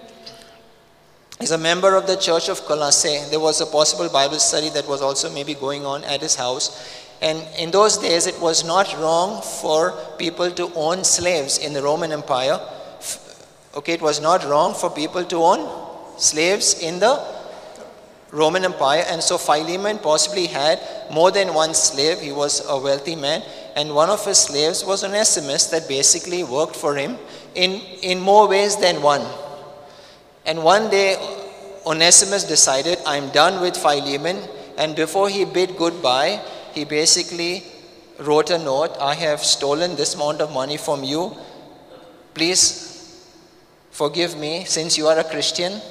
Speaker 2: is a member of the church of Colossae. There was a possible Bible study that was also maybe going on at his house. And in those days, it was not wrong for people to own slaves in the Roman Empire. Okay, it was not wrong for people to own slaves in the Roman Empire. And so Philemon possibly had more than one slave. He was a wealthy man. And one of his slaves was Onesimus, that basically worked for him in, in more ways than one. And one day, Onesimus decided, I'm done with Philemon. And before he bid goodbye, he basically wrote a note, I have stolen this amount of money from you. Please forgive me, since you are a Christian.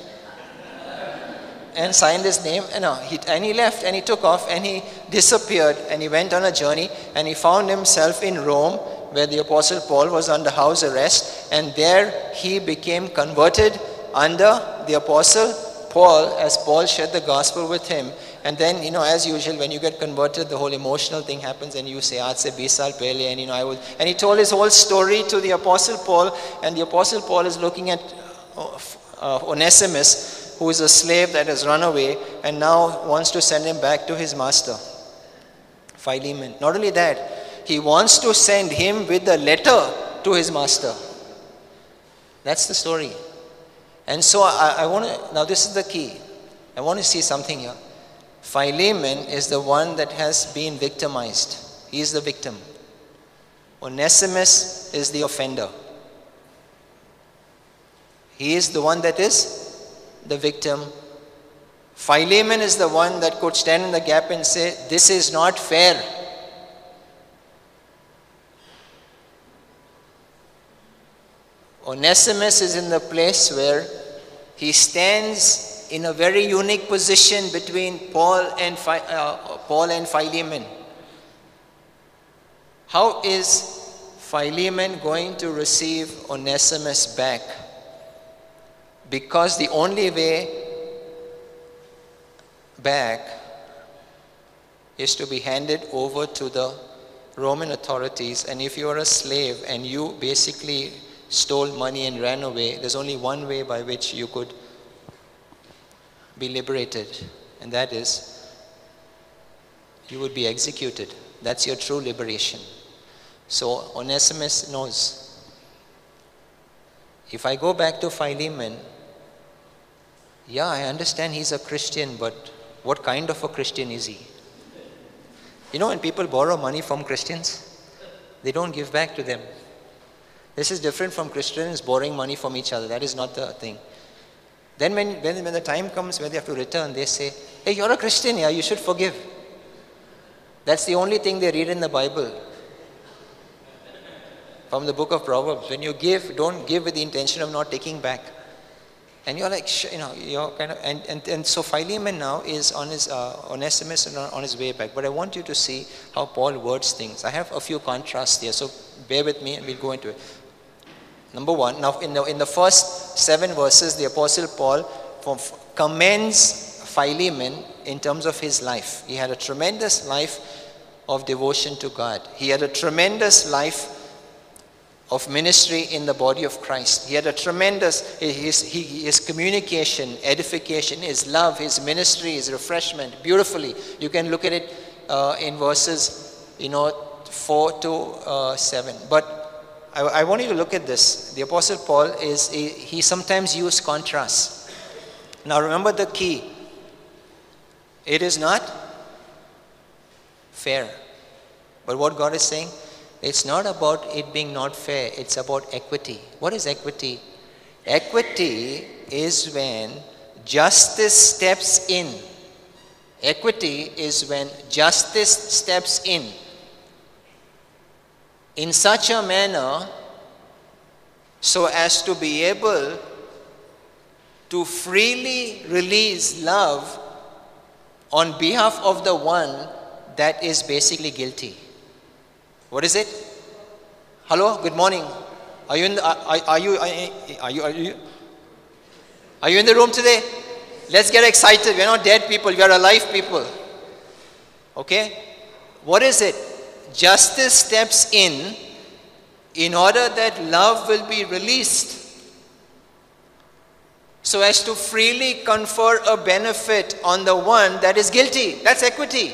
Speaker 2: And signed his name, and, uh, he, and he left, and he took off, and he disappeared, and he went on a journey, and he found himself in Rome, where the Apostle Paul was under house arrest, and there he became converted under the Apostle Paul, as Paul shared the gospel with him. And then, you know, as usual, when you get converted, the whole emotional thing happens, and you say, "Aaj se बीस साल pehle," and you know, I was, and he told his whole story to the Apostle Paul, and the Apostle Paul is looking at uh, Onesimus, who is a slave that has run away, and now wants to send him back to his master, Philemon. Not only that, he wants to send him with a letter to his master. That's the story. And so I, I want to, now this is the key. I want to see something here. Philemon is the one that has been victimized. He is the victim. Onesimus is the offender. He is the one that is the victim. Philemon is the one that could stand in the gap and say, this is not fair. Onesimus is in the place where he stands in a very unique position between Paul and uh, Paul and Philemon. How is Philemon going to receive Onesimus back? Because the only way back is to be handed over to the Roman authorities. And if you are a slave and you basically stole money and ran away, there's only one way by which you could be liberated, and that is you would be executed. That's your true liberation. So Onesimus knows, if I go back to Philemon, yeah, I understand he's a Christian, but what kind of a Christian is he? You know, when people borrow money from Christians, they don't give back to them. This is different from Christians borrowing money from each other. That is not the thing. Then when, when, when the time comes where they have to return, they say, hey, you're a Christian, yeah, you should forgive. That's the only thing they read in the Bible. From the book of Proverbs. When you give, don't give with the intention of not taking back. And you're like, you know, you're kind of, and, and, and so Philemon now is on his, uh, Onesimus and on his way back. But I want you to see how Paul words things. I have a few contrasts here, so bear with me and we'll go into it. Number one, now in the, in the first seven verses, the Apostle Paul commends Philemon in terms of his life. He had a tremendous life of devotion to God. He had a tremendous life of ministry in the body of Christ. He had a tremendous, his, his communication, edification, his love, his ministry, his refreshment, beautifully. You can look at it uh, in verses you know, four to uh, seven. But I, I want you to look at this. The Apostle Paul is, he, he sometimes uses contrast. Now remember the key. It is not fair. But what God is saying, it's not about it being not fair, it's about equity. What is equity? Equity is when justice steps in. Equity is when justice steps in. In such a manner so as to be able to freely release love on behalf of the one that is basically guilty. What is it? Hello, good morning. Are you in the, are, are you are you are you are you in the room today? Let's get excited. We are not dead people, we are alive people. Okay? What is it? Justice steps in in order that love will be released so as to freely confer a benefit on the one that is guilty. That's equity.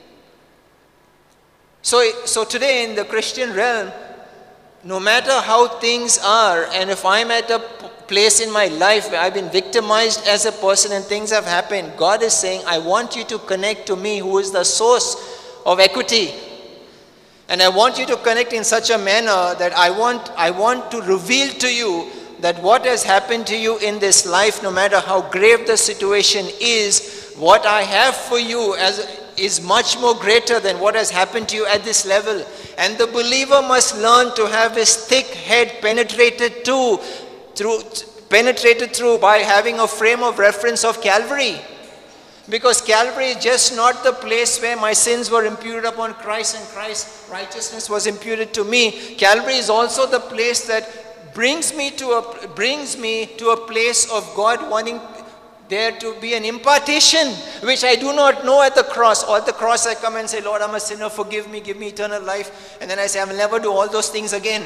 Speaker 2: So, so today in the Christian realm, no matter how things are, and if I'm at a place in my life where I've been victimized as a person and things have happened, God is saying, I want you to connect to me who is the source of equity. And I want you to connect in such a manner that I want, I want to reveal to you that what has happened to you in this life, no matter how grave the situation is, what I have for you as is much more greater than what has happened to you at this level. And the believer must learn to have his thick head penetrated too, through, penetrated through by having a frame of reference of Calvary. Because Calvary is just not the place where my sins were imputed upon Christ and Christ's righteousness was imputed to me. Calvary is also the place that brings me to a, brings me to a place of God wanting there to be an impartation, which I do not know at the cross. Or at the cross I come and say, Lord, I'm a sinner, forgive me, give me eternal life. And then I say, I will never do all those things again.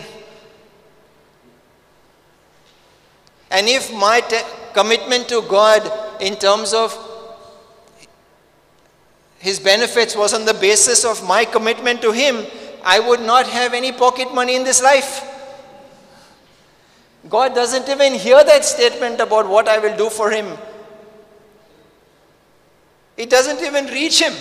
Speaker 2: And if my te- commitment to God in terms of His benefits was on the basis of my commitment to Him, I would not have any pocket money in this life. God doesn't even hear that statement about what I will do for Him. It doesn't even reach Him.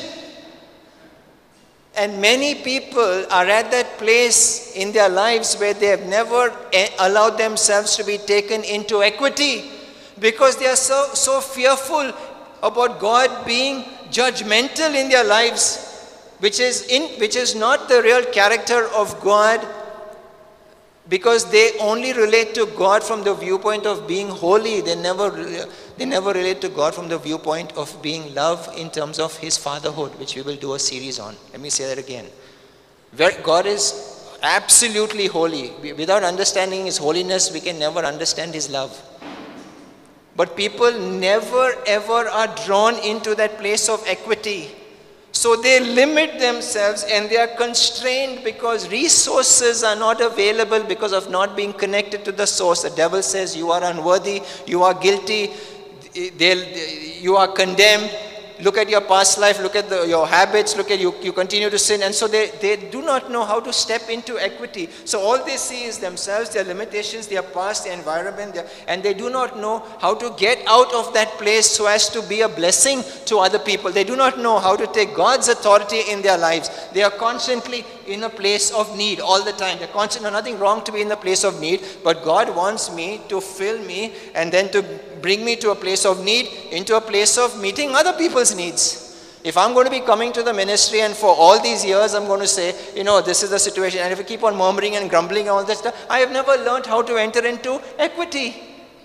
Speaker 2: And many people are at that place in their lives where they have never allowed themselves to be taken into equity because they are so, so fearful about God being judgmental in their lives, which is, in, which is not the real character of God, because they only relate to God from the viewpoint of being holy. They never, they never relate to God from the viewpoint of being love in terms of His fatherhood, which we will do a series on. Let me say that again. Where God is absolutely holy. Without understanding His holiness, we can never understand His love. But people never ever are drawn into that place of equity. So they limit themselves and they are constrained because resources are not available because of not being connected to the source. The devil says you are unworthy, you are guilty, you are condemned. Look at your past life, look at the, your habits, look at you, you continue to sin. And so they, they do not know how to step into equity. So all they see is themselves, their limitations, their past, their environment, their, and they do not know how to get out of that place so as to be a blessing to other people. They do not know how to take God's authority in their lives. They are constantly in a place of need all the time. They're constantly, nothing wrong to be in the place of need, but God wants me to fill me and then to bring me to a place of need, into a place of meeting other people's needs. If I'm going to be coming to the ministry and for all these years I'm going to say, you know, this is the situation, and if I keep on murmuring and grumbling and all that stuff, I have never learned how to enter into equity.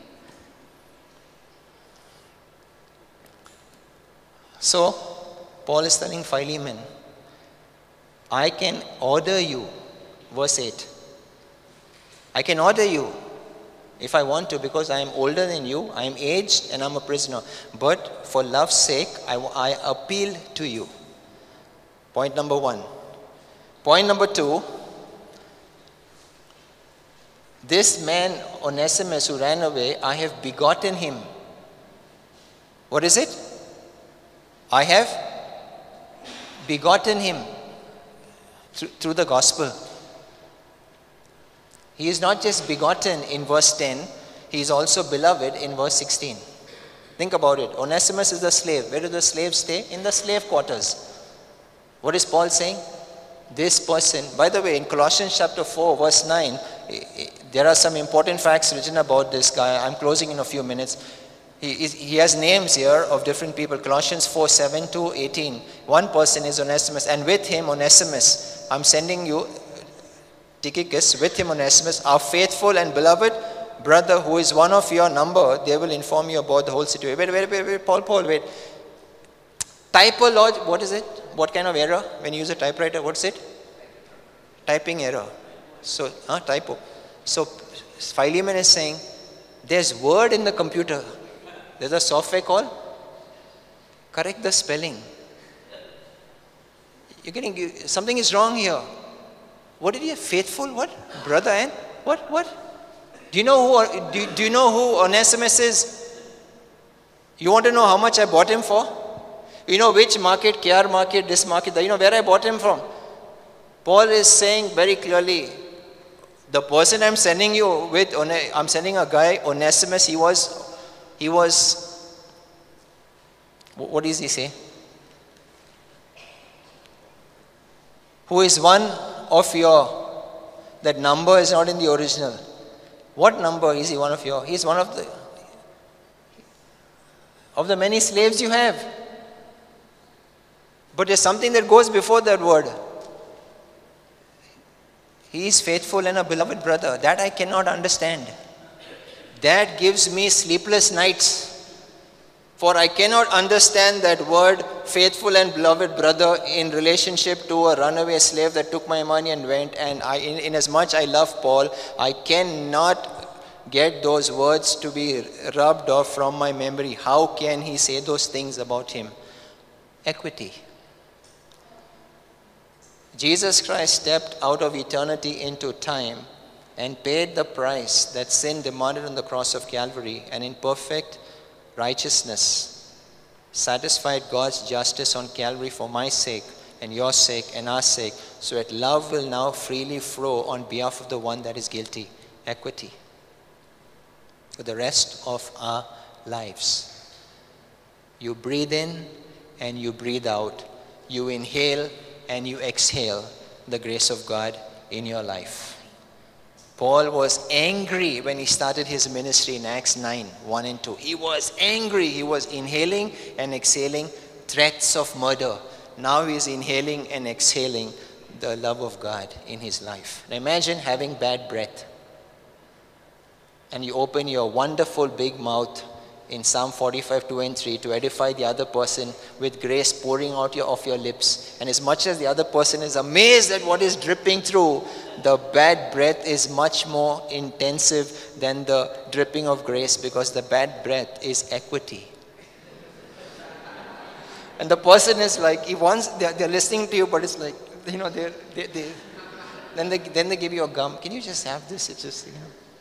Speaker 2: So, Paul is telling Philemon, I can order you, verse eight, I can order you if I want to, because I am older than you, I am aged and I'm a prisoner. But for love's sake, I, I appeal to you. Point number one. Point number two, this man Onesimus who ran away, I have begotten him. What is it? I have begotten him. through, through the gospel. He is not just begotten in verse ten, he is also beloved in verse sixteen. Think about it. Onesimus is the slave. Where do the slaves stay? In the slave quarters. What is Paul saying? This person, by the way, in Colossians chapter four, verse nine, there are some important facts written about this guy. I'm closing in a few minutes. He, is, he has names here of different people. Colossians four, seven to eighteen. One person is Onesimus, and with him, Onesimus, I'm sending you Tychicus, with him Onesimus, our faithful and beloved brother who is one of your number. They will inform you about the whole situation. Wait, wait, wait, wait, Paul, Paul, wait. Typology, what is it? What kind of error? When you use a typewriter, what's it? Typing error. So, huh, typo. So, Philemon is saying, there's word in the computer. There's a software called correct the spelling. You're getting, something is wrong here. What did he have? Faithful, what? Brother and what? What? Do you know who, do, do you know who Onesimus is? You want to know how much I bought him for? You know which market, K R market, this market, you know where I bought him from? Paul is saying very clearly, the person I'm sending you with, I'm sending a guy, Onesimus, he was, he was, what does he say? Who is one of your, that number is not in the original. What number is he one of your? He's one of the, of the many slaves you have. But there's something that goes before that word. He is faithful and a beloved brother. That I cannot understand. That gives me sleepless nights. For I cannot understand that word, faithful and beloved brother, in relationship to a runaway slave that took my money and went. And I, in, in as much I love Paul, I cannot get those words to be rubbed off from my memory. How can he say those things about him? Equity. Jesus Christ stepped out of eternity into time and paid the price that sin demanded on the cross of Calvary, and in perfect righteousness satisfied God's justice on Calvary for my sake and your sake and our sake, so that love will now freely flow on behalf of the one that is guilty. Equity. For the rest of our lives. You breathe in and you breathe out. You inhale and you exhale the grace of God in your life. Paul was angry when he started his ministry in Acts nine, one and two. He was angry. He was inhaling and exhaling threats of murder. Now he is inhaling and exhaling the love of God in his life. Now imagine having bad breath. And you open your wonderful big mouth in Psalm forty-five, two and three to edify the other person with grace pouring out your, of your lips. And as much as the other person is amazed at what is dripping through, the bad breath is much more intensive than the dripping of grace, because the bad breath is equity. And the person is like, he wants, they're, they're listening to you, but it's like, you know, they're, they, they, then they, then they give you a gum. Can you just have this? It's just, you know.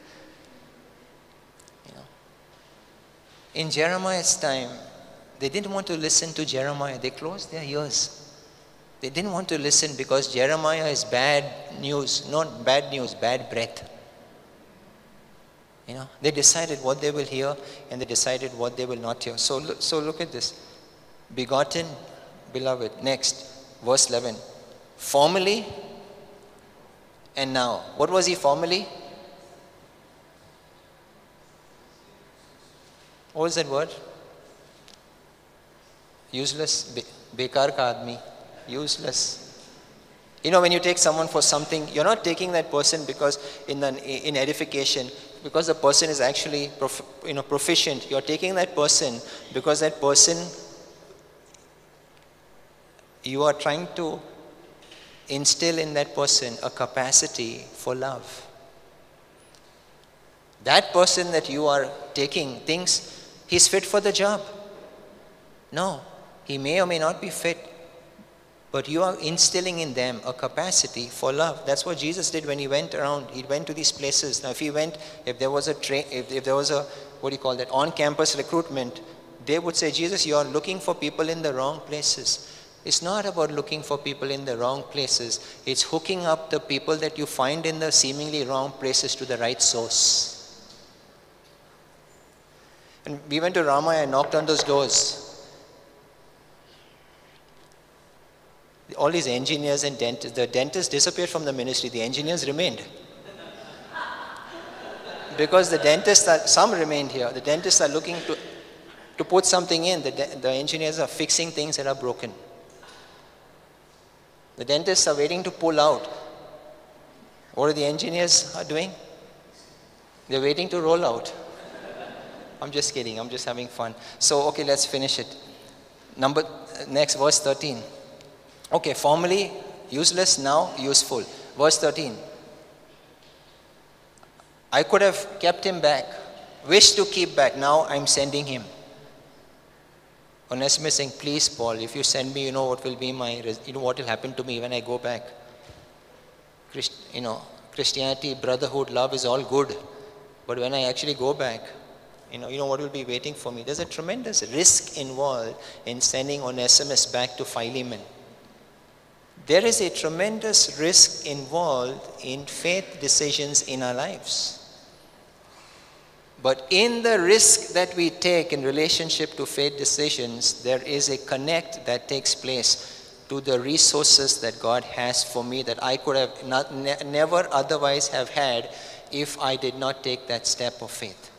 Speaker 2: In Jeremiah's time, they didn't want to listen to Jeremiah. They closed their ears. They didn't want to listen because Jeremiah is bad news. Not bad news, bad breath. You know, they decided what they will hear and they decided what they will not hear. So, so look at this. Begotten, beloved. Next, verse eleven. Formerly and now. What was he formerly? What is that word? Useless. Be- bekar ka admi. Useless. You know, when you take someone for something, you're not taking that person because in an, in edification, because the person is actually prof, you know, proficient. You're taking that person because that person, you are trying to instill in that person a capacity for love. That person that you are taking thinks he's fit for the job. No, he may or may not be fit, but you are instilling in them a capacity for love. That's what Jesus did when he went around. He went to these places. Now, if he went, if there was a train, if, if there was a, what do you call that, on-campus recruitment, they would say, Jesus, you are looking for people in the wrong places. It's not about looking for people in the wrong places. It's hooking up the people that you find in the seemingly wrong places to the right source. And we went to Ramaya and knocked on those doors. All these engineers and dentists, the dentists disappeared from the ministry, the engineers remained. Because the dentists, are, some remained here, the dentists are looking to, to put something in, the, the engineers are fixing things that are broken. The dentists are waiting to pull out. What are the engineers are doing? They're waiting to roll out. I'm just kidding, I'm just having fun. So, okay, let's finish it. Number, next, verse thirteen. Okay, formerly useless, now useful. Verse thirteen. I could have kept him back, wished to keep back, now I'm sending him. Onesimus saying, please Paul, if you send me, you know what will be my, you know what will happen to me when I go back. Christ, you know, Christianity, brotherhood, love is all good. But when I actually go back, you know, you know what will be waiting for me. There's a tremendous risk involved in sending Onesimus back to Philemon. There is a tremendous risk involved in faith decisions in our lives. But in the risk that we take in relationship to faith decisions, there is a connect that takes place to the resources that God has for me that I could have not, ne- never otherwise have had if I did not take that step of faith.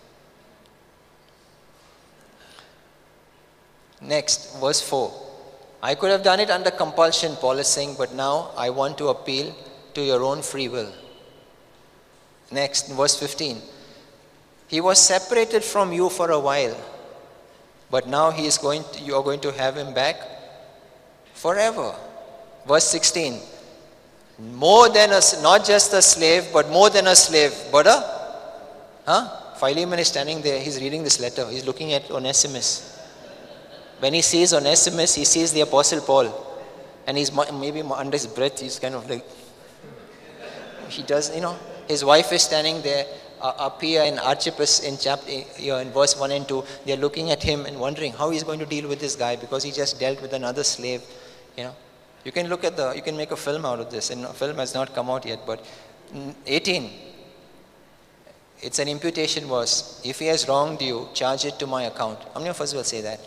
Speaker 2: Next, verse four. I could have done it under compulsion, Paul is saying, but now I want to appeal to your own free will. Next, verse fifteen. He was separated from you for a while, but now he is going to, you are going to have him back forever. Verse sixteen. More than a, not just a slave, but more than a slave, but a, huh? Philemon is standing there, he's reading this letter, he's looking at Onesimus. When he sees Onesimus, he sees the Apostle Paul. And he's maybe under his breath, he's kind of like, he does, you know, his wife is standing there, uh, Apphia and Archippus in chapter, you know, in verse one and two, they're looking at him and wondering how he's going to deal with this guy because he just dealt with another slave, you know. You can look at the, you can make a film out of this, and a film has not come out yet, but eighteen, it's an imputation verse. If he has wronged you, charge it to my account. How many of us will say that?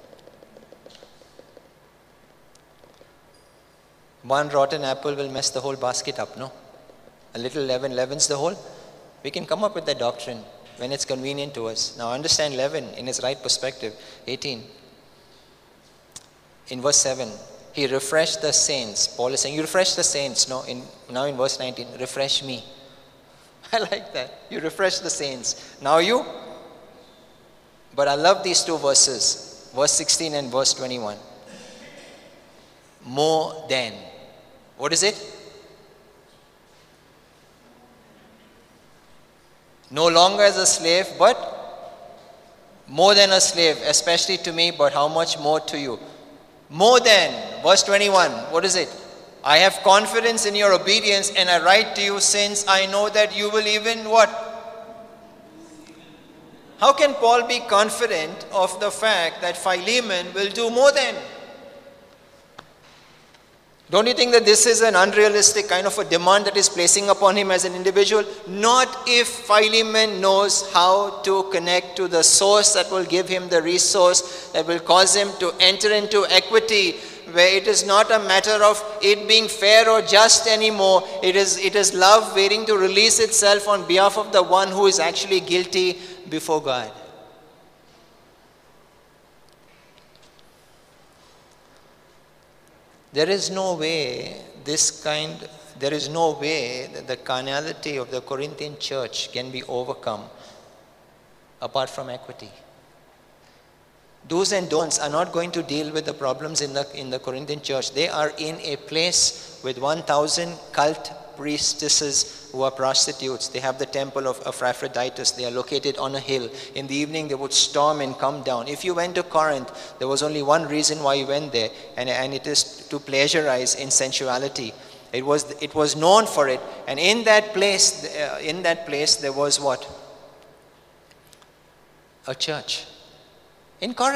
Speaker 2: One rotten apple will mess the whole basket up, no? A little leaven leavens the whole. We can come up with that doctrine when it's convenient to us. Now understand leaven in its right perspective. eighteen. In verse seven, he refreshed the saints. Paul is saying, you refresh the saints. No, in, now in verse nineteen, refresh me. I like that. You refresh the saints. Now you. But I love these two verses. Verse sixteen and verse twenty-one. More than. What is it? No longer as a slave, but more than a slave, especially to me, but how much more to you? More than. Verse twenty-one. What is it? I have confidence in your obedience, and I write to you since I know that you will even what? How can Paul be confident of the fact that Philemon will do more than? Don't you think that this is an unrealistic kind of a demand that is placing upon him as an individual? Not if Philemon knows how to connect to the source that will give him the resource that will cause him to enter into equity, where it is not a matter of it being fair or just anymore. It is, it is love waiting to release itself on behalf of the one who is actually guilty before God. There is no way this kind, there is no way that the carnality of the Corinthian church can be overcome apart from equity. Do's and don'ts are not going to deal with the problems in the, in the Corinthian church. They are in a place with one thousand cult priestesses who are prostitutes. They have the temple of Epaphroditus. They are located on a hill. In the evening they would storm and come down. If you went to Corinth, there was only one reason why you went there, and, and it is to pleasurize in sensuality. It was, it was known for it. And in that place, uh, in that place there was what? A church. In Corinth.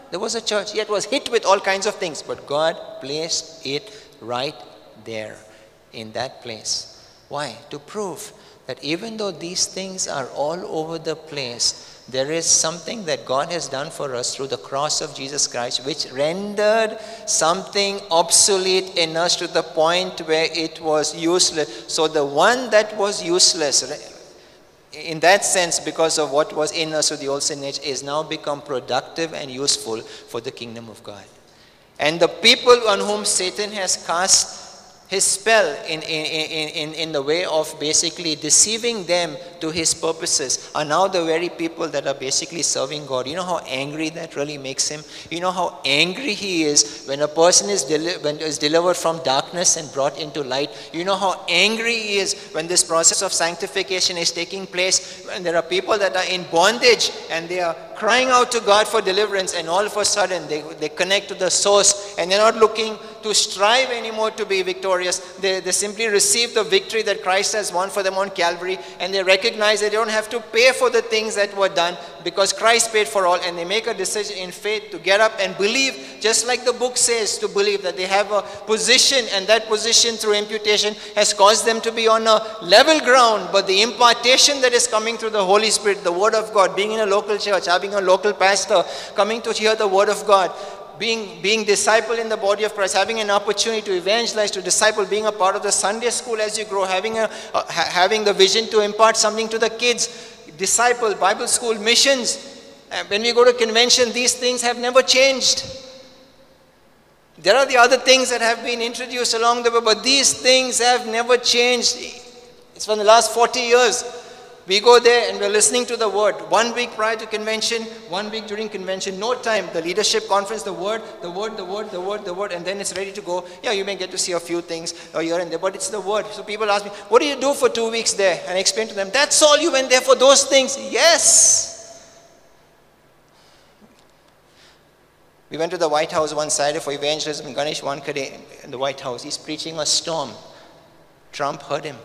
Speaker 2: There was a church, yet was hit with all kinds of things, but God placed it right there in that place. Why? To prove that even though these things are all over the place, there is something that God has done for us through the cross of Jesus Christ, which rendered something obsolete in us to the point where it was useless. So the one that was useless, in that sense, because of what was in us with the old sin nature, is now become productive and useful for the kingdom of God. And the people on whom Satan has cast his spell in, in, in, in, in the way of basically deceiving them to his purposes are now the very people that are basically serving God. You know how angry that really makes him? You know how angry he is when a person is, deli- when is delivered from darkness and brought into light. You know how angry he is when this process of sanctification is taking place, when there are people that are in bondage and they are crying out to God for deliverance, and all of a sudden they, they connect to the source and they're not looking to strive anymore to be victorious. They, they simply receive the victory that Christ has won for them on Calvary, and they recognize that they don't have to pay for the things that were done because Christ paid for all, and they make a decision in faith to get up and believe, just like the book says, to believe that they have a position, and that position through imputation has caused them to be on a level ground. But the impartation that is coming through the Holy Spirit, the Word of God, being in a local church, having a local pastor, coming to hear the Word of God, being being disciple in the body of Christ, having an opportunity to evangelize, to disciple, being a part of the Sunday school as you grow, having a uh, ha- having the vision to impart something to the kids, disciple, Bible school, missions. Uh, when we go to convention, these things have never changed. There are the other things that have been introduced along the way, but these things have never changed. It's from the last forty years. We go there and we're listening to the word. One week prior to convention, one week during convention, no time. The leadership conference, the word, the word, the word, the word, the word, and then it's ready to go. Yeah, you may get to see a few things here and there, but it's the word. So people ask me, what do you do for two weeks there? And I explain to them, that's all you went there for, those things? Yes. We went to the White House one Saturday for evangelism. Ganesh Wankade in the White House. He's preaching a storm. Trump heard him.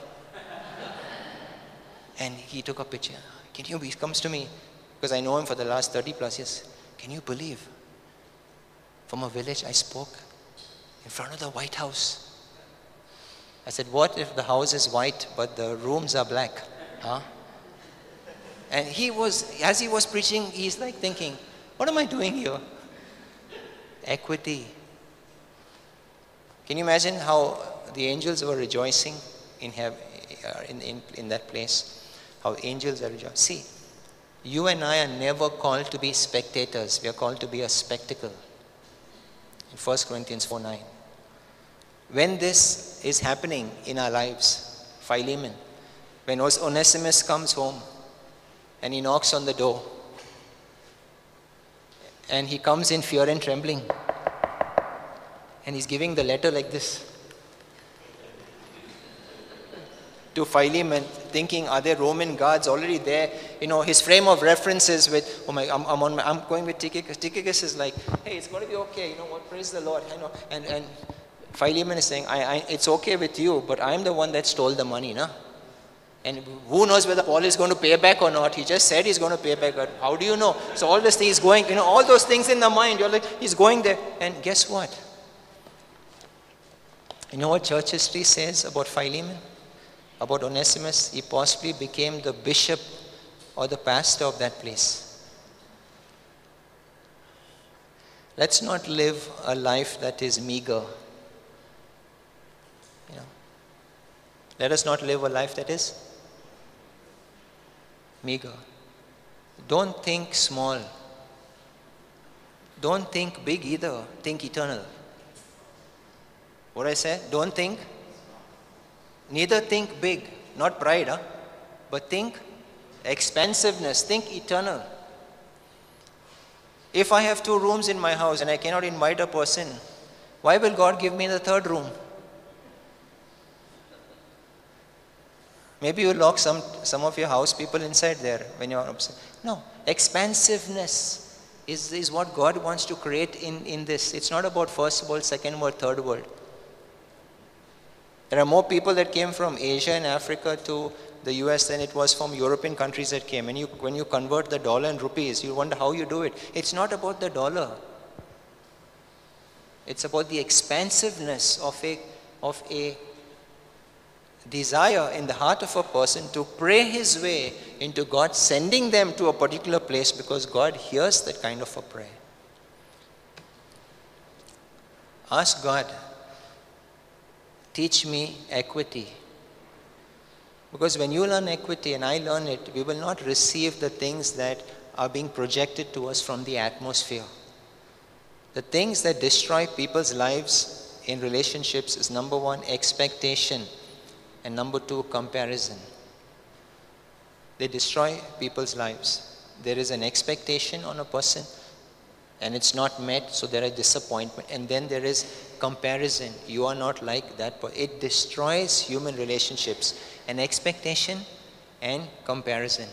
Speaker 2: And he took a picture. Can you, he comes to me, because I know him for the last thirty plus years. Can you believe? From a village I spoke in front of the White House. I said, what if the house is white but the rooms are black? Huh? And he was, as he was preaching, he's like thinking, what am I doing here? Equity. Can you imagine how the angels were rejoicing in heaven, in, in, in that place? How angels are rejoicing. See, you and I are never called to be spectators. We are called to be a spectacle. In First Corinthians four nine. When this is happening in our lives, Philemon, when Onesimus comes home and he knocks on the door, and he comes in fear and trembling, and he's giving the letter like this to Philemon, thinking, are there Roman guards already there? You know, his frame of references with, oh my, I'm, I'm on my, I'm going with Tychicus. Tychicus is like, hey, it's going to be okay. You know what? Praise the Lord. I know. And and Philemon is saying, I, I, it's okay with you, but I'm the one that stole the money, no? And who knows whether Paul is going to pay back or not? He just said he's going to pay back. But how do you know? So all this thing is going, you know, all those things in the mind. You're like, he's going there. And guess what? You know what church history says about Philemon? About Onesimus? He possibly became the bishop or the pastor of that place. Let's not live a life that is meager. You know, let us not live a life that is meager. Don't think small. Don't think big either. Think eternal. What I said? Don't think. Neither think big, not pride, huh? But think expansiveness, think eternal. If I have two rooms in my house and I cannot invite a person, why will God give me the third room? Maybe you lock some, some of your house people inside there when you are upset. No, expansiveness is, is what God wants to create in, in this. It's not about first world, second world, third world. There are more people that came from Asia and Africa to the U S than it was from European countries that came. And you, when you convert the dollar and rupees, you wonder how you do it. It's not about the dollar. It's about the expansiveness of a, of a desire in the heart of a person to pray his way into God sending them to a particular place, because God hears that kind of a prayer. Ask God, teach me equity. Because when you learn equity and I learn it, we will not receive the things that are being projected to us from the atmosphere. The things that destroy people's lives in relationships is, number one, expectation, and number two, comparison. They destroy people's lives. There is an expectation on a person and it's not met, so there is disappointment. And then there is comparison. You are not like that person. It destroys human relationships. An expectation and comparison.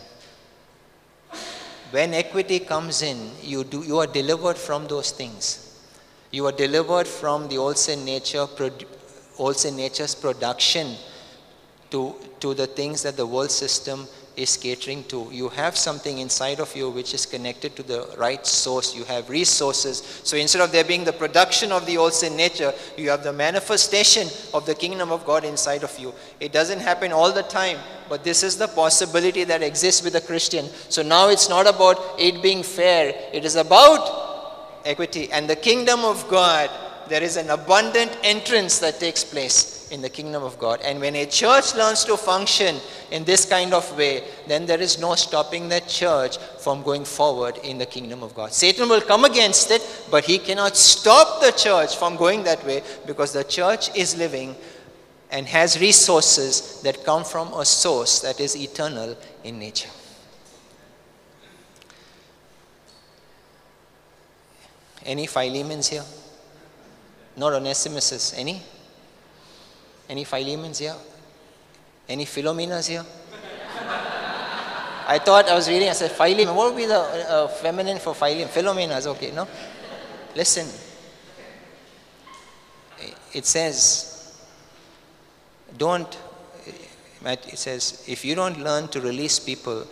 Speaker 2: When equity comes in, you, do, you are delivered from those things. You are delivered from the old sin nature, old sin nature's production to, to the things that the world system is catering to. You have something inside of you which is connected to the right source. You have resources. So instead of there being the production of the old sin nature, you have the manifestation of the kingdom of God inside of you. It doesn't happen all the time, but this is the possibility that exists with a Christian. So now it's not about it being fair. It is about equity. And the kingdom of God, there is an abundant entrance that takes place in the kingdom of God. And when a church learns to function in this kind of way, then there is no stopping that church from going forward in the kingdom of God. Satan will come against it, but he cannot stop the church from going that way, because the church is living and has resources that come from a source that is eternal in nature. Any Philemons here? Not Onesimuses. Any? Any Philemons here? Any Philomenas here? I thought I was reading, I said Philemon. What would be the uh, feminine for Philemon? Philomenas, okay, no? Listen. It says, don't, it says, if you don't learn to release people,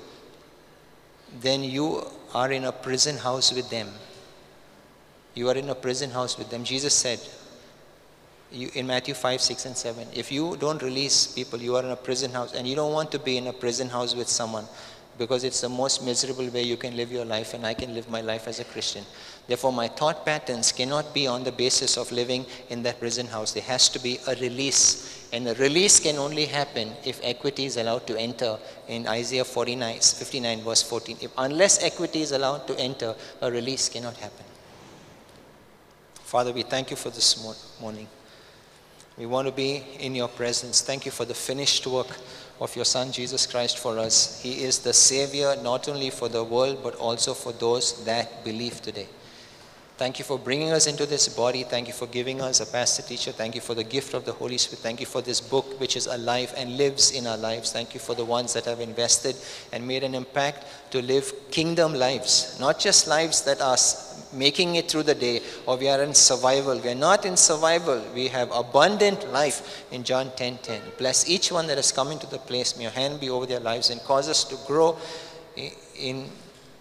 Speaker 2: then you are in a prison house with them. You are in a prison house with them. Jesus said, You, in Matthew five, six and seven, if you don't release people, you are in a prison house, and you don't want to be in a prison house with someone, because it's the most miserable way you can live your life, and I can live my life as a Christian. Therefore, my thought patterns cannot be on the basis of living in that prison house. There has to be a release, and a release can only happen if equity is allowed to enter. In Isaiah forty-nine, fifty-nine verse fourteen, if unless equity is allowed to enter, a release cannot happen. Father, we thank you for this morning. We want to be in your presence. Thank you for the finished work of your Son, Jesus Christ, for us. He is the Savior, not only for the world, but also for those that believe today. Thank you for bringing us into this body. Thank you for giving us a pastor teacher. Thank you for the gift of the Holy Spirit. Thank you for this book which is alive and lives in our lives. Thank you for the ones that have invested and made an impact to live kingdom lives, not just lives that are making it through the day, or we are in survival. We are not in survival. We have abundant life in John ten ten. Bless each one that has come into the place. May your hand be over their lives and cause us to grow in,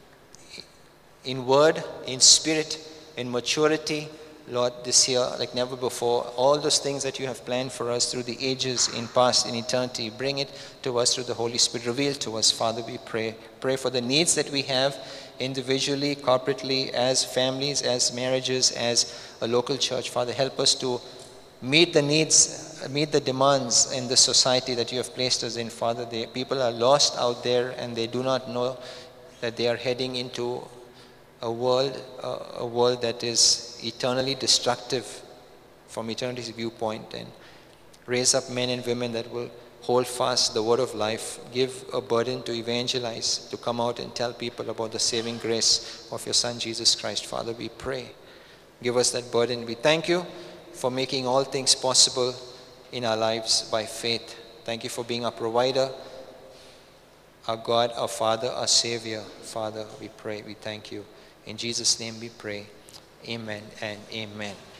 Speaker 2: in word, in spirit, in maturity, Lord, this year like never before. All those things that you have planned for us through the ages, in past, in eternity, bring it to us through the Holy Spirit. Reveal to us, Father, we pray. Pray for the needs that we have individually, corporately, as families, as marriages, as a local church. Father, help us to meet the needs, meet the demands in the society that you have placed us in, Father. They, people are lost out there, and they do not know that they are heading into a world, uh, a world that is eternally destructive from eternity's viewpoint. And raise up men and women that will hold fast the word of life. Give a burden to evangelize, to come out and tell people about the saving grace of your Son, Jesus Christ. Father, we pray. Give us that burden. We thank you for making all things possible in our lives by faith. Thank you for being our provider, our God, our Father, our Savior. Father, we pray, we thank you. In Jesus' name we pray. Amen and amen.